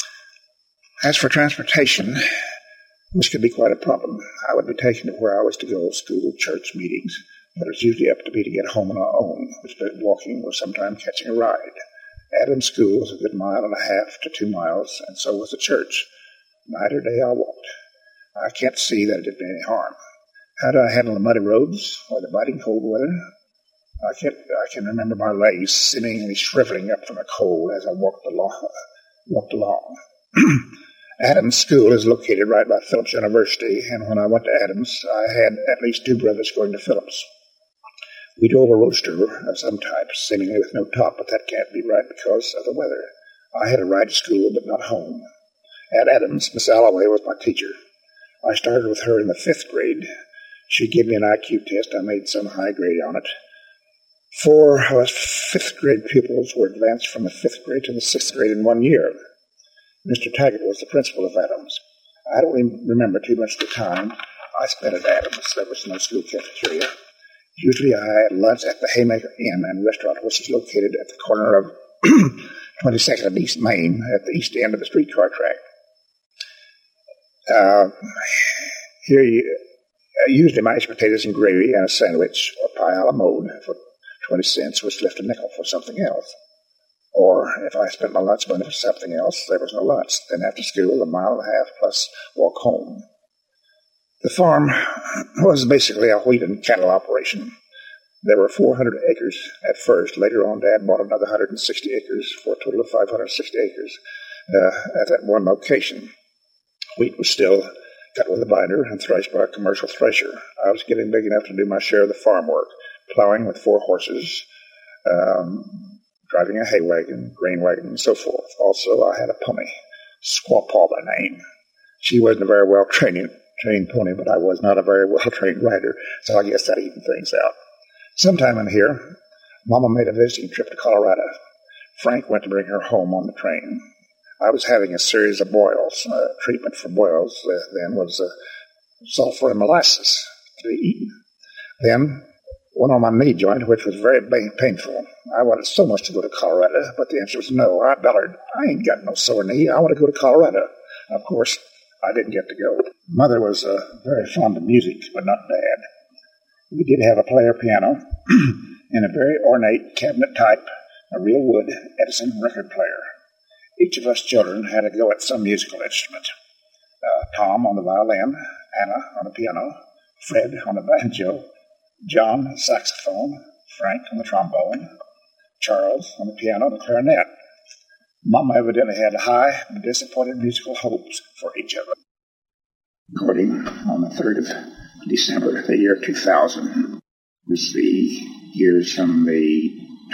As for transportation, which could be quite a problem, I would be taken to where I was to go, school, church, meetings, but it was usually up to me to get home on my own, which meant walking or sometimes catching a ride. Adams School was a good mile and a half to two miles, and so was the church. Night or day I walked. I can't see that it did me any harm. How do I handle the muddy roads or the biting cold weather? I can I can remember my legs seemingly shriveling up from the cold as I walked along. Walked along. Adams School is located right by Phillips University, and when I went to Adams, I had at least two brothers going to Phillips. We drove a roadster of some type, seemingly with no top, but that can't be right because of the weather. I had a ride to school, but not home. At Adams, Miss Alloway was my teacher. I started with her in the fifth grade. She gave me an I Q test. I made some high grade on it. Four of us fifth grade pupils were advanced from the fifth grade to the sixth grade in one year. Mister Taggart was the principal of Adams. I don't even remember too much of the time I spent at Adams. There was no school cafeteria. Usually I had lunch at the Haymaker Inn and Restaurant, which is located at the corner of twenty-second and East Main at the east end of the streetcar track. Uh, here you, uh, usually mashed potatoes and gravy and a sandwich or pie a la mode for twenty cents, which left a nickel for something else. Or if I spent my lunch money for something else, there was no lunch. Then after school, a mile and a half plus walk home. The farm was basically a wheat and cattle operation. There were four hundred acres at first. Later on, Dad bought another one hundred sixty acres for a total of five hundred sixty acres uh, at that one location. Wheat was still cut with a binder and threshed by a commercial thresher. I was getting big enough to do my share of the farm work, plowing with four horses, um, driving a hay wagon, grain wagon, and so forth. Also, I had a pony, Squaw Paw by name. She wasn't a very well-trained trained pony, but I was not a very well-trained rider, so I guess that evened things out. Sometime in here, Mama made a visiting trip to Colorado. Frank went to bring her home on the train. I was having a series of boils. Uh, treatment for boils uh, then was uh, sulfur and molasses to be eaten. Then, one on my knee joint, which was very painful. I wanted so much to go to Colorado, but the answer was no. I bellered, I ain't got no sore knee. I want to go to Colorado. Of course, I didn't get to go. Mother was uh, very fond of music, but not Dad. We did have a player piano and a very ornate cabinet type, a real wood Edison record player. Each of us children had to go at some musical instrument. Uh, Tom on the violin, Anna on the piano, Fred on the banjo, John on the saxophone, Frank on the trombone, Charles on the piano and the clarinet. Mama evidently had high but disappointed musical hopes for each of us. Recording on the third of December, the year two thousand, was the years from the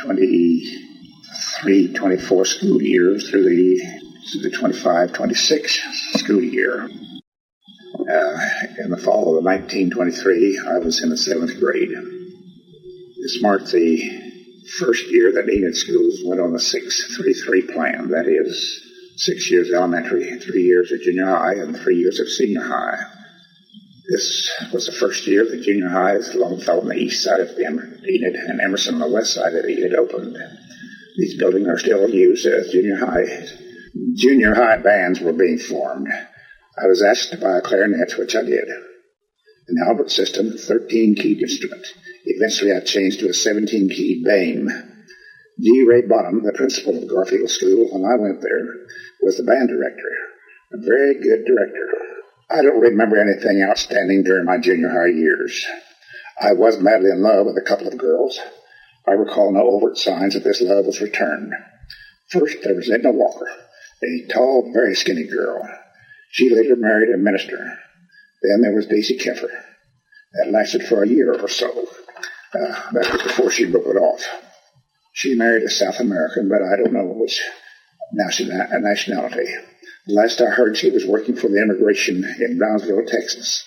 twenty-three twenty-four school year through the, through the twenty-five twenty-six school year. Uh, in the fall of nineteen twenty-three, I was in the seventh grade. This marked the first year that Enid schools went on the six three three plan. That is, six years elementary, three years of junior high, and three years of senior high. This was the first year that junior high, Longfellow on the east side of Enid and Emerson on the west side of Enid opened. These buildings are still used as junior high. Junior high bands were being formed. I was asked to buy a clarinet, which I did. An Albert system, thirteen-keyed instrument. Eventually I changed to a seventeen-keyed Bame. G. Ray Bonham, the principal of Garfield School, when I went there, was the band director. A very good director. I don't remember anything outstanding during my junior high years. I was madly in love with a couple of girls. I recall no overt signs that this love was returned. First, there was Edna Walker, a tall, very skinny girl. She later married a minister. Then there was Daisy Keffer. That lasted for a year or so. Uh, that was before she broke it off. She married a South American, but I don't know which nationality. Last I heard, she was working for the immigration in Brownsville, Texas.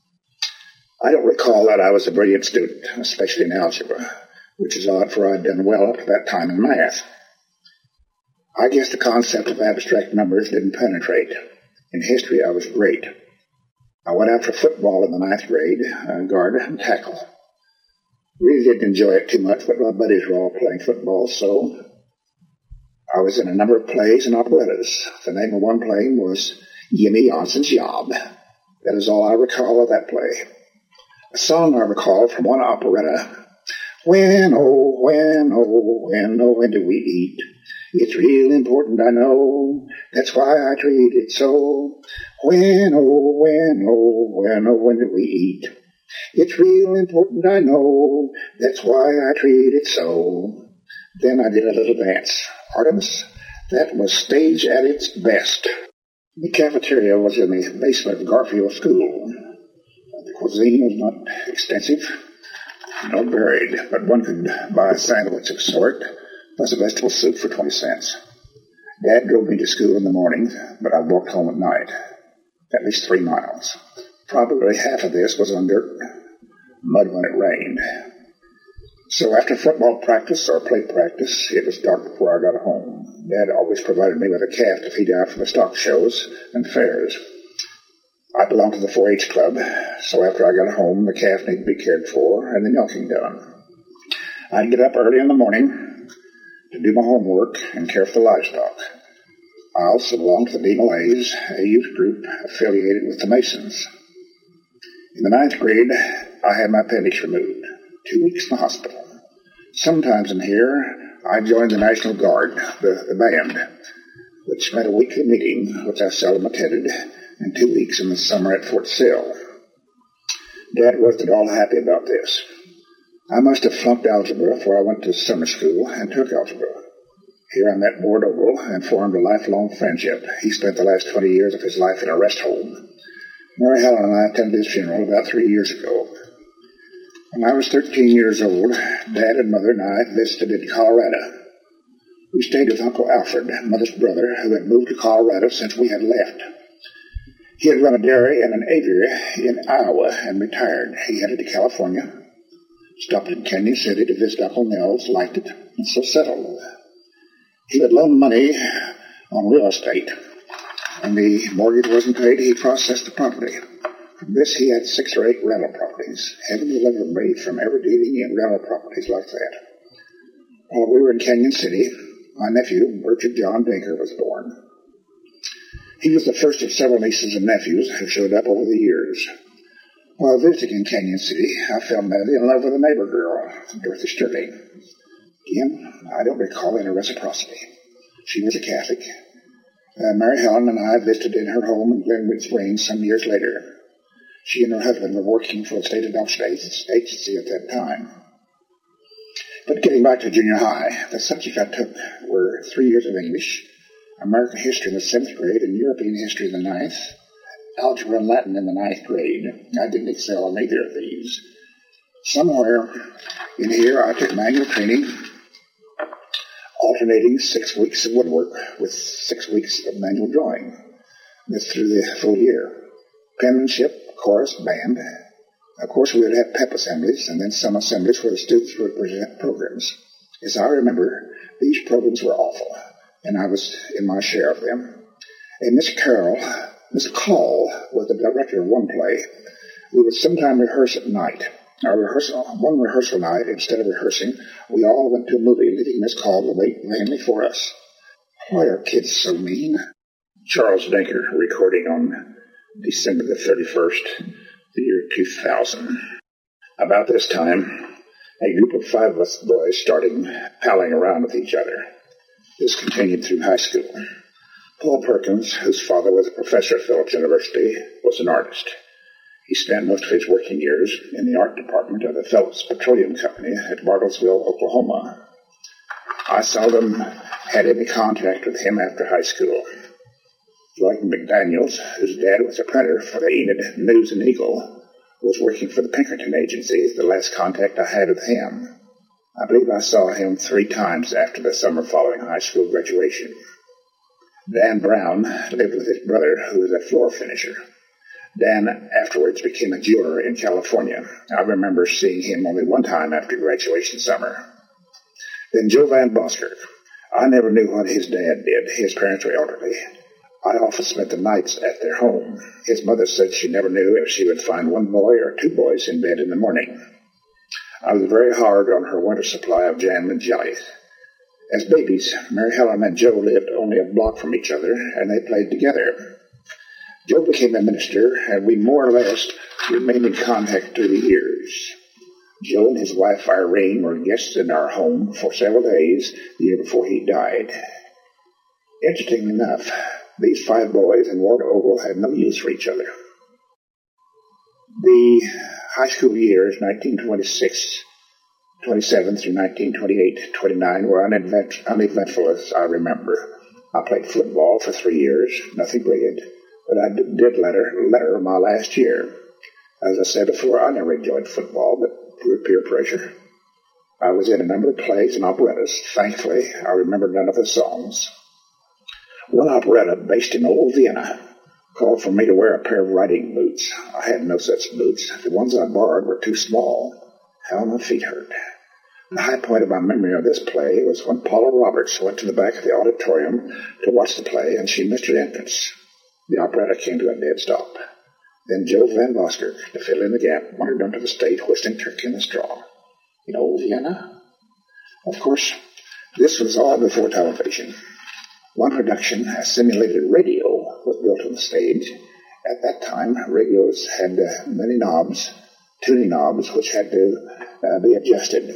I don't recall that I was a brilliant student, especially in algebra, which is odd, for I'd done well up to that time in math. I guess the concept of abstract numbers didn't penetrate. In history, I was great. I went out for football in the ninth grade, uh, guard and tackle. Really didn't enjoy it too much, but my buddies were all playing football, so I was in a number of plays and operettas. The name of one play was Jimmy Johnson's Job. That is all I recall of that play. A song I recall from one operetta. When, oh, when, oh, when, oh, when do we eat? It's real important, I know. That's why I treat it so. When, oh, when, oh, when, oh, when do we eat? It's real important, I know. That's why I treat it so. Then I did a little dance. Artemis, that was stage at its best. The cafeteria was in the basement of Garfield School. The cuisine was not extensive, nor varied, but one could buy a sandwich of sort, plus a vegetable soup for twenty cents. Dad drove me to school in the morning, but I walked home at night, at least three miles. Probably half of this was on dirt, mud when it rained. So after football practice or play practice, it was dark before I got home. Dad always provided me with a calf to feed out for the stock shows and fairs. I belonged to the four H club, so after I got home, the calf needed to be cared for and the milking done. I'd get up early in the morning to do my homework and care for the livestock. I also belonged to the D M L A's, a youth group affiliated with the Masons. In the ninth grade, I had my appendix removed. Two weeks in the hospital. Sometimes in here, I joined the National Guard, the, the band, which met a weekly meeting, which I seldom attended, and two weeks in the summer at Fort Sill. Dad wasn't at all happy about this. I must have flunked algebra, for I went to summer school and took algebra. Here I met Ward Ogle and formed a lifelong friendship. He spent the last twenty years of his life in a rest home. Mary Helen and I attended his funeral about three years ago. When I was thirteen years old, Dad and Mother and I visited in Colorado. We stayed with Uncle Alfred, Mother's brother, who had moved to Colorado since we had left. He had run a dairy and an aviary in Iowa and retired. He headed to California, stopped in Canyon City to visit Uncle Nels, liked it, and so settled. He had loaned money on real estate. When the mortgage wasn't paid, he processed the property. From this, he had six or eight rental properties. Heaven delivered me from ever dealing in rental properties like that. While we were in Canyon City, my nephew, Richard John Dinker, was born. He was the first of several nieces and nephews who showed up over the years. While visiting in Canyon City, I fell madly in love with a neighbor girl, Dorothy Sterling. Again, I don't recall any reciprocity. She was a Catholic. Uh, Mary Helen and I visited in her home in Glenwood Springs some years later. She and her husband were working for the state adoption agency at that time. But getting back to junior high, the subjects I took were three years of English, American history in the seventh grade, and European history in the ninth, algebra and Latin in the ninth grade. I didn't excel in either of these. Somewhere in here, I took manual training, alternating six weeks of woodwork with six weeks of manual drawing. This through the full year. Penmanship, chorus, band. Of course, we would have pep assemblies and then some assemblies where the students would present programs. As I remember, these programs were awful. and I was in my share of them. And Miss Carroll, Miss Call, was the director of one play. We would sometime rehearse at night. Our rehearsal, one rehearsal night, instead of rehearsing, we all went to a movie, leaving Miss Call to wait mainly for us. Why are kids so mean? Charles Denker, recording on December the thirty-first, the year two thousand. About this time, a group of five of us boys started palling around with each other. This continued through high school. Paul Perkins, whose father was a professor at Phillips University, was an artist. He spent most of his working years in the art department of the Phillips Petroleum Company at Bartlesville, Oklahoma. I seldom had any contact with him after high school. Lloyd McDaniels, whose dad was a printer for the Enid News and Eagle, was working for the Pinkerton Agency, the last contact I had with him. I believe I saw him three times after the summer following high school graduation. Dan Brown lived with his brother, who was a floor finisher. Dan afterwards became a jeweler in California. I remember seeing him only one time after graduation summer. Then Joe Van Boskirk. I never knew what his dad did. His parents were elderly. I often spent the nights at their home. His mother said she never knew if she would find one boy or two boys in bed in the morning. I was very hard on her winter supply of jam and jellies. As babies, Mary Helen and Joe lived only a block from each other, and they played together. Joe became a minister, and we more or less remained in contact through the years. Joe and his wife Irene were guests in our home for several days the year before he died. Interestingly enough, these five boys in Walter Ogle had no use for each other. The high school years, nineteen twenty-six, twenty-seven through nineteen twenty-eight, twenty-nine, were unevent- uneventful as I remember. I played football for three years, nothing brilliant, but I did letter, letter my last year. As I said before, I never enjoyed football, but through peer pressure. I was in a number of plays and operettas. Thankfully, I remember none of the songs. One operetta, based in old Vienna, called for me to wear a pair of riding boots. I had no such boots. The ones I borrowed were too small. How my feet hurt. The high point of my memory of this play was when Paula Roberts went to the back of the auditorium to watch the play, and she missed her entrance. The operetta came to a dead stop. Then Joe Van Boskirk, to fill in the gap, wandered onto the stage, whistling Turkey in the Straw. In old Vienna? Of course, this was all before television. One production, a simulated radio, was built on the stage. At that time, radios had uh, many knobs, tuning knobs, which had to uh, be adjusted.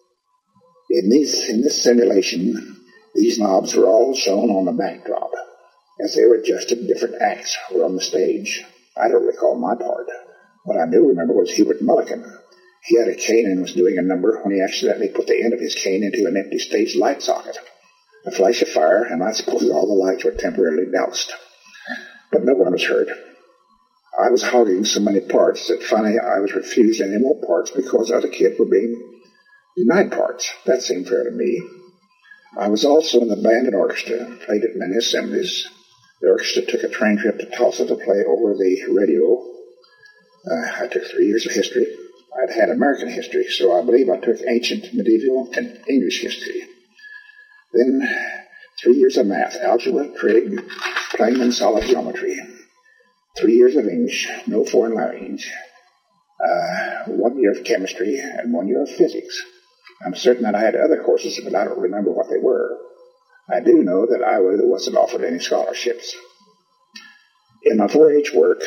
In, these, in this simulation, these knobs were all shown on the backdrop. As they were adjusted, different acts were on the stage. I don't recall my part. What I do remember was Hubert Mulligan. He had a cane and was doing a number when he accidentally put the end of his cane into an empty stage light socket. A flash of fire, and I suppose all the lights were temporarily doused. But no one was hurt. I was hogging so many parts that finally I was refused any more parts because other kids were being denied parts. That seemed fair to me. I was also in the band and orchestra, played at many assemblies. The orchestra took a train trip to Tulsa to play over the radio. Uh, I took three years of history. I'd had American history, so I believe I took ancient, medieval, and English history. Then three years of math, algebra, trig, plane and solid geometry. Three years of English, no foreign language. Uh, one year of chemistry and one year of physics. I'm certain that I had other courses, but I don't remember what they were. I do know that I wasn't offered any scholarships. In my four H work,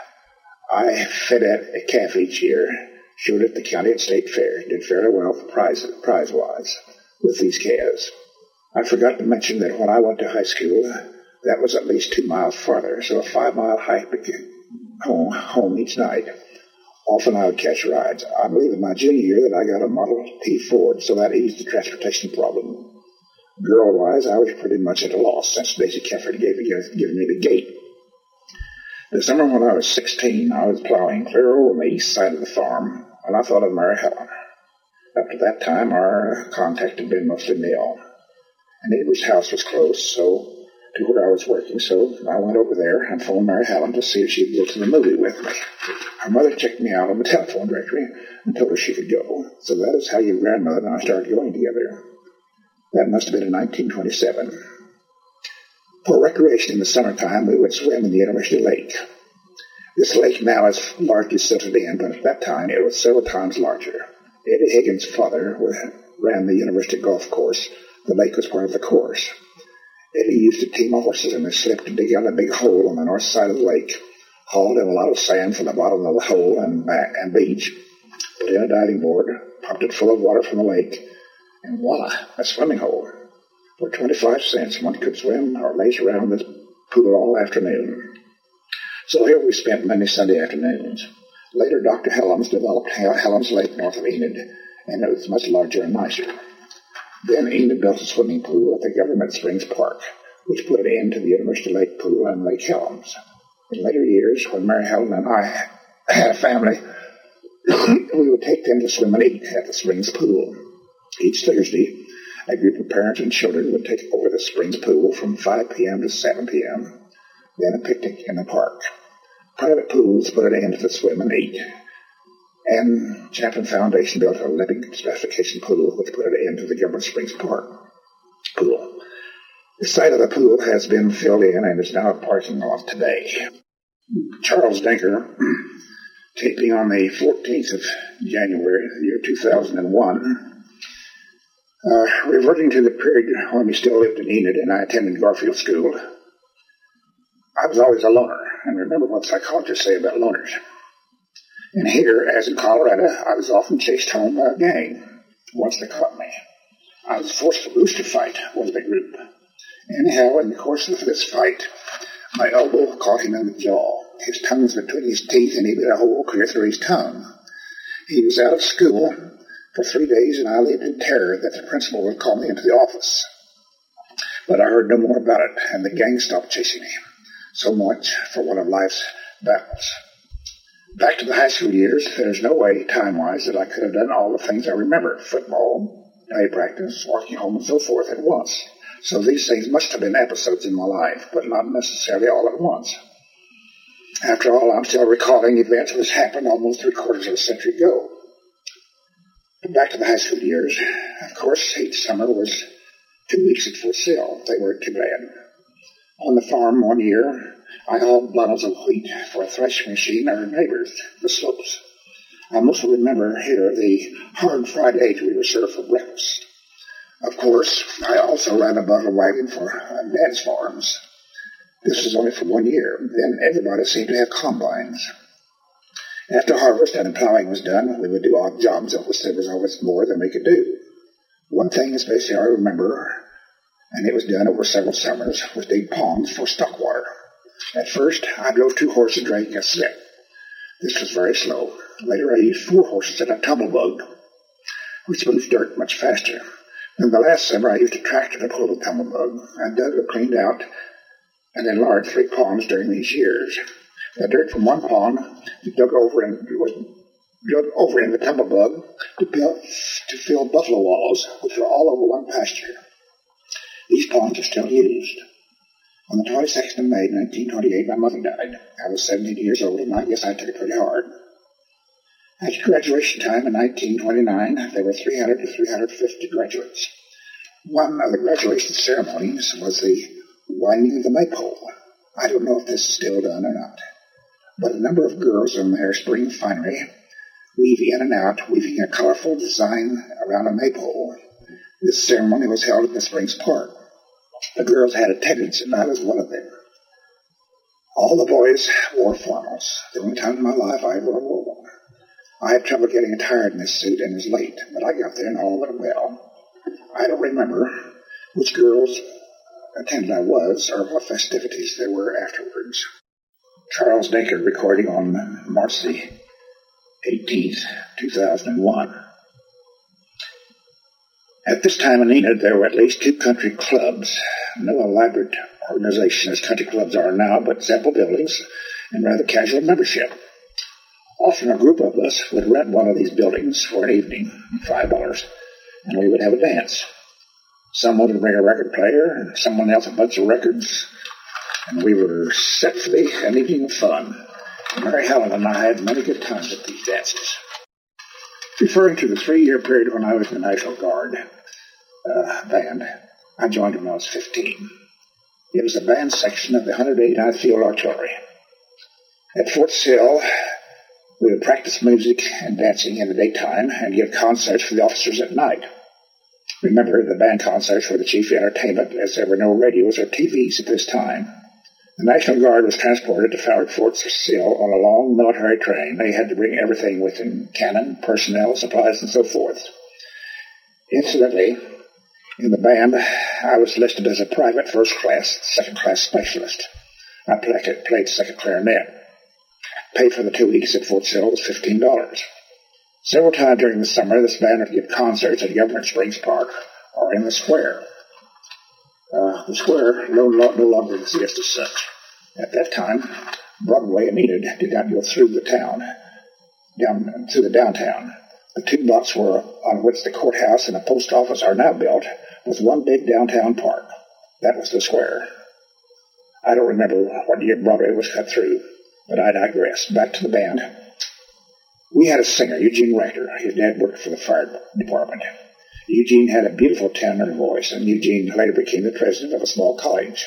I fed at a calf each year, showed at the county and state fair, did fairly well for prize, prize-wise with these calves. I forgot to mention that when I went to high school, that was at least two miles farther, so a five-mile hike home, home each night. Often I would catch rides. I believe in my junior year that I got a Model T Ford, so that eased the transportation problem. Girl-wise, I was pretty much at a loss since Daisy Kefford gave given me the gate. The summer when I was sixteen, I was plowing clear over the east side of the farm, and I thought of Mary Helen. Up to that time, our contact had been mostly male. A neighbor's house was close, so to where I was working, so I went over there and phoned Mary Helen to see if she'd go to the movie with me. Her mother checked me out on the telephone directory and told her she could go. So that is how your grandmother and I started going together. That must have been in nineteen twenty-seven. For recreation in the summertime, we would swim in the University Lake. This lake now is largely silted in, but at that time it was several times larger. Eddie Higgins' father ran the University Golf Course. The lake was part of the course. Eddie used a team of horses in a slip to dig out a big hole on the north side of the lake, hauled in a lot of sand from the bottom of the hole and, back, and beach, put in a diving board, pumped it full of water from the lake, and voila, a swimming hole. For twenty-five cents, one could swim or laze around this pool all afternoon. So here we spent many Sunday afternoons. Later, Doctor Helms developed Helms Lake north of Enid, and it was much larger and nicer. Then Enid built a swimming pool at the Government Springs Park, which put an end to the University Lake Pool and Lake Helms. In later years, when Mary Helen and I had a family, we would take them to swim and eat at the Springs Pool. Each Thursday, a group of parents and children would take over the Springs Pool from five p.m. to seven p.m., then a picnic in the park. Private pools put an end to the swim and eat. And Champlin Foundation built an Olympic specification pool, which put an end to the Government Springs Park pool. The site of the pool has been filled in and is now a parking lot today. Charles Denker, taping on the fourteenth of January, the year two thousand one, uh, reverting to the period when we still lived in Enid and I attended Garfield School. I was always a loner, and remember what psychologists say about loners. And here, as in Colorado, I was often chased home by a gang. Once they caught me. I was forced to rooster fight with the group. Anyhow, in the course of this fight, my elbow caught him in the jaw. His tongue was between his teeth, and he bit a hole clear through his tongue. He was out of school for three days, and I lived in terror that the principal would call me into the office. But I heard no more about it, and the gang stopped chasing me. So much for one of life's battles. Back to the high school years, there's no way, time-wise, that I could have done all the things I remember. Football, play practice, walking home, and so forth at once. So these things must have been episodes in my life, but not necessarily all at once. After all, I'm still recalling events which happened almost three quarters of a century ago. But back to the high school years, of course, each summer was two weeks at Fort Sill. They weren't too bad. On the farm one year, I hauled bundles of wheat for a threshing machine our neighbors, the Slopes. I mostly remember here the hard fried eggs we were served for breakfast. Of course, I also ran a bundle wagon for Dad's farms. This was only for one year. Then everybody seemed to have combines. After harvest and plowing was done, we would do odd jobs of which there was always more than we could do. One thing especially I remember, and it was done over several summers, was dig ponds for stock water. At first, I drove two horses dragging a sled. This was very slow. Later, I used four horses and a tumblebug, which moved dirt much faster. Then the last summer, I used a tractor to pull the tumblebug. I dug and cleaned out and enlarged three ponds during these years. The dirt from one pond was dug over and was dug over in the tumblebug to, build, to fill buffalo wallows, which were all over one pasture. These ponds are still used. On the twenty-second of May, nineteen twenty-eight, my mother died. I was seventeen years old, and I guess I took it pretty hard. At graduation time in nineteen twenty-nine, there were three hundred to three hundred fifty graduates. One of the graduation ceremonies was the winding of the maypole. I don't know if this is still done or not. But a number of girls in their spring finery weave in and out, weaving a colorful design around a maypole. This ceremony was held at the Springs Park. The girls had attendants, and I was one of them. All the boys wore flannels. The only time in my life I ever wore one. I had trouble getting attired in this suit and was late, but I got there and all went well. I don't remember which girls' attendant I was or what festivities there were afterwards. Charles Denker, recording on March the eighteenth, two thousand one. At this time in Enid, there were at least two country clubs. No elaborate organization as country clubs are now, but simple buildings and rather casual membership. Often a group of us would rent one of these buildings for an evening, five dollars, and we would have a dance. Someone would bring a record player, and someone else a bunch of records, and we were set for the, an evening of fun. Mary Helen and I had many good times at these dances. Referring to the three-year period when I was in the National Guard uh, band, I joined when I was fifteen. It was the band section of the one hundred eighty-ninth Field Artillery. At Fort Sill, we would practice music and dancing in the daytime and give concerts for the officers at night. Remember, the band concerts were the chief entertainment, as there were no radios or T Vs at this time. The National Guard was transported to Fort Fort Sill on a long military train. They had to bring everything with them: cannon, personnel, supplies, and so forth. Incidentally, in the band, I was listed as a private first-class, second-class specialist. I played, played second clarinet. Paid for the two weeks at Fort Sill was fifteen dollars. Several times during the summer, this band would give concerts at Governor Springs Park or in the square. Uh, the square no, no longer exists as such. At that time, Broadway and Enid did not go through the town, down through the downtown. The two blocks were on which the courthouse and the post office are now built was one big downtown park. That was the square. I don't remember what year Broadway was cut through, but I digress. Back to the band. We had a singer, Eugene Rector. His dad worked for the fire department. Eugene had a beautiful tenor voice, and Eugene later became the president of a small college.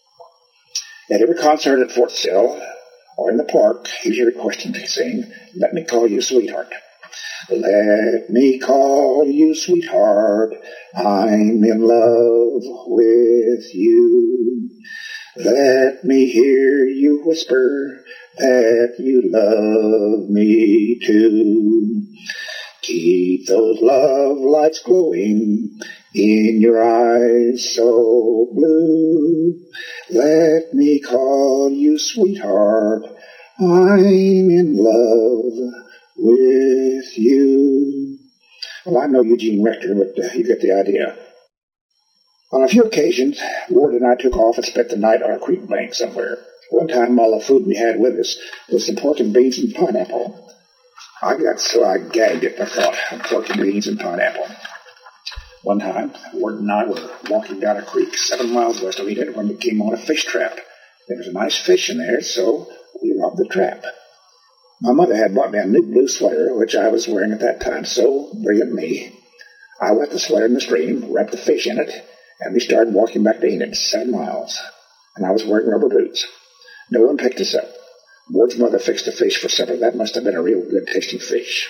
At every concert at Fort Sill or in the park, he was requested to sing, "Let Me Call You Sweetheart." Let me call you sweetheart, I'm in love with you. Let me hear you whisper that you love me too. Keep those love lights glowing in your eyes so blue. Let me call you sweetheart, I'm in love with you. Well, I know Eugene Rector, but uh, you get the idea. On a few occasions, Ward and I took off and spent the night on a creek bank somewhere. One time, all the food we had with us was some pork and beans and pineapple. I got so I gagged at the thought of pork and beans and pineapple. One time, Ward and I were walking down a creek seven miles west of Enid when we came on a fish trap. There was a nice fish in there, so we robbed the trap. My mother had bought me a new blue sweater, which I was wearing at that time, so, brilliant me, I wet the sweater in the stream, wrapped the fish in it, and we started walking back to Enid, seven miles. And I was wearing rubber boots. No one picked us up. Ward's mother fixed the fish for supper. That must have been a real good-tasting fish.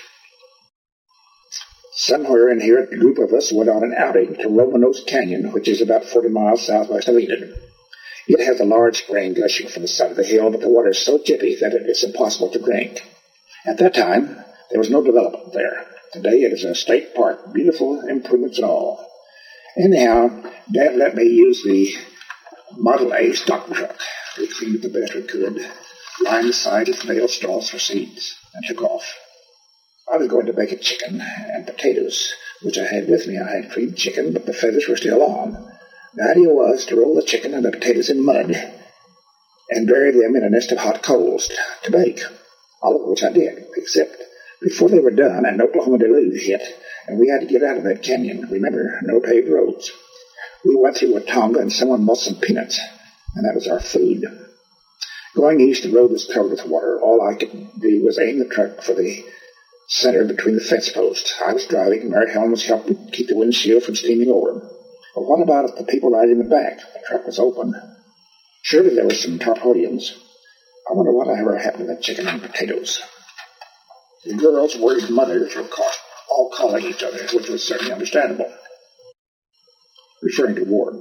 Somewhere in here, a group of us went on an outing to Romanos Canyon, which is about forty miles southwest of Enid. It has a large spring gushing from the side of the hill, but the water is so chippy that it is impossible to drink. At that time, there was no development there. Today, it is a state park, beautiful improvements and all. Anyhow, Dad let me use the Model A stock truck. We cleaned it the best we could, lined the side with nail straws for seeds, and took off. I was going to bake a chicken and potatoes, which I had with me. I had cleaned chicken, but the feathers were still on. The idea was to roll the chicken and the potatoes in mud and bury them in a nest of hot coals to bake, all of which I did, except before they were done, an Oklahoma deluge hit, and we had to get out of that canyon. Remember, no paved roads. We went through Watonga, and someone bought some peanuts, and that was our food. Going east, the road was covered with water. All I could do was aim the truck for the center between the fence posts. I was driving. Mary Helen was helping keep the windshield from steaming over. But what about the people riding in the back? The truck was open. Surely there were some tarpaulins. I wonder what ever happened to that chicken and potatoes. The girls' worried mothers were caught, all calling each other, which was certainly understandable. Referring to Ward.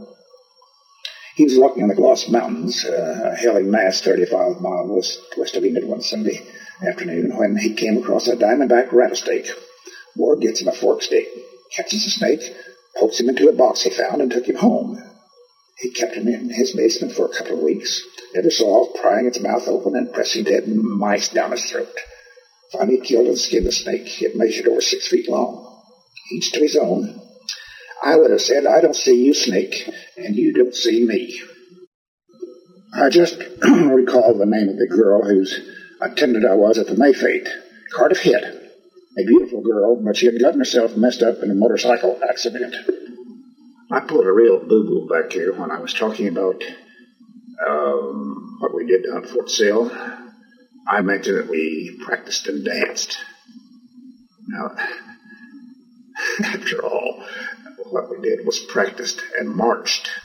He was walking on the Gloss Mountains, uh, hailing Mass thirty-five miles west, west of Enid one Sunday afternoon when he came across a diamondback rattlesnake. Ward gets him a fork stick, catches the snake, pokes him into a box he found, and took him home. He kept him in his basement for a couple of weeks, every so often prying its mouth open and pressing dead mice down his throat. Finally, he killed and skinned the snake. It measured over six feet long. Each to his own. I would have said, I don't see you, snake, and you don't see me. I just recall the name of the girl whose attendant I was at the May fete, Cardiff Hitt. A beautiful girl, but she had gotten herself messed up in a motorcycle accident. I pulled a real boo-boo back here when I was talking about um, what we did down at Fort Sill. I mentioned that we practiced and danced. Now, after all, what we did was practiced and marched.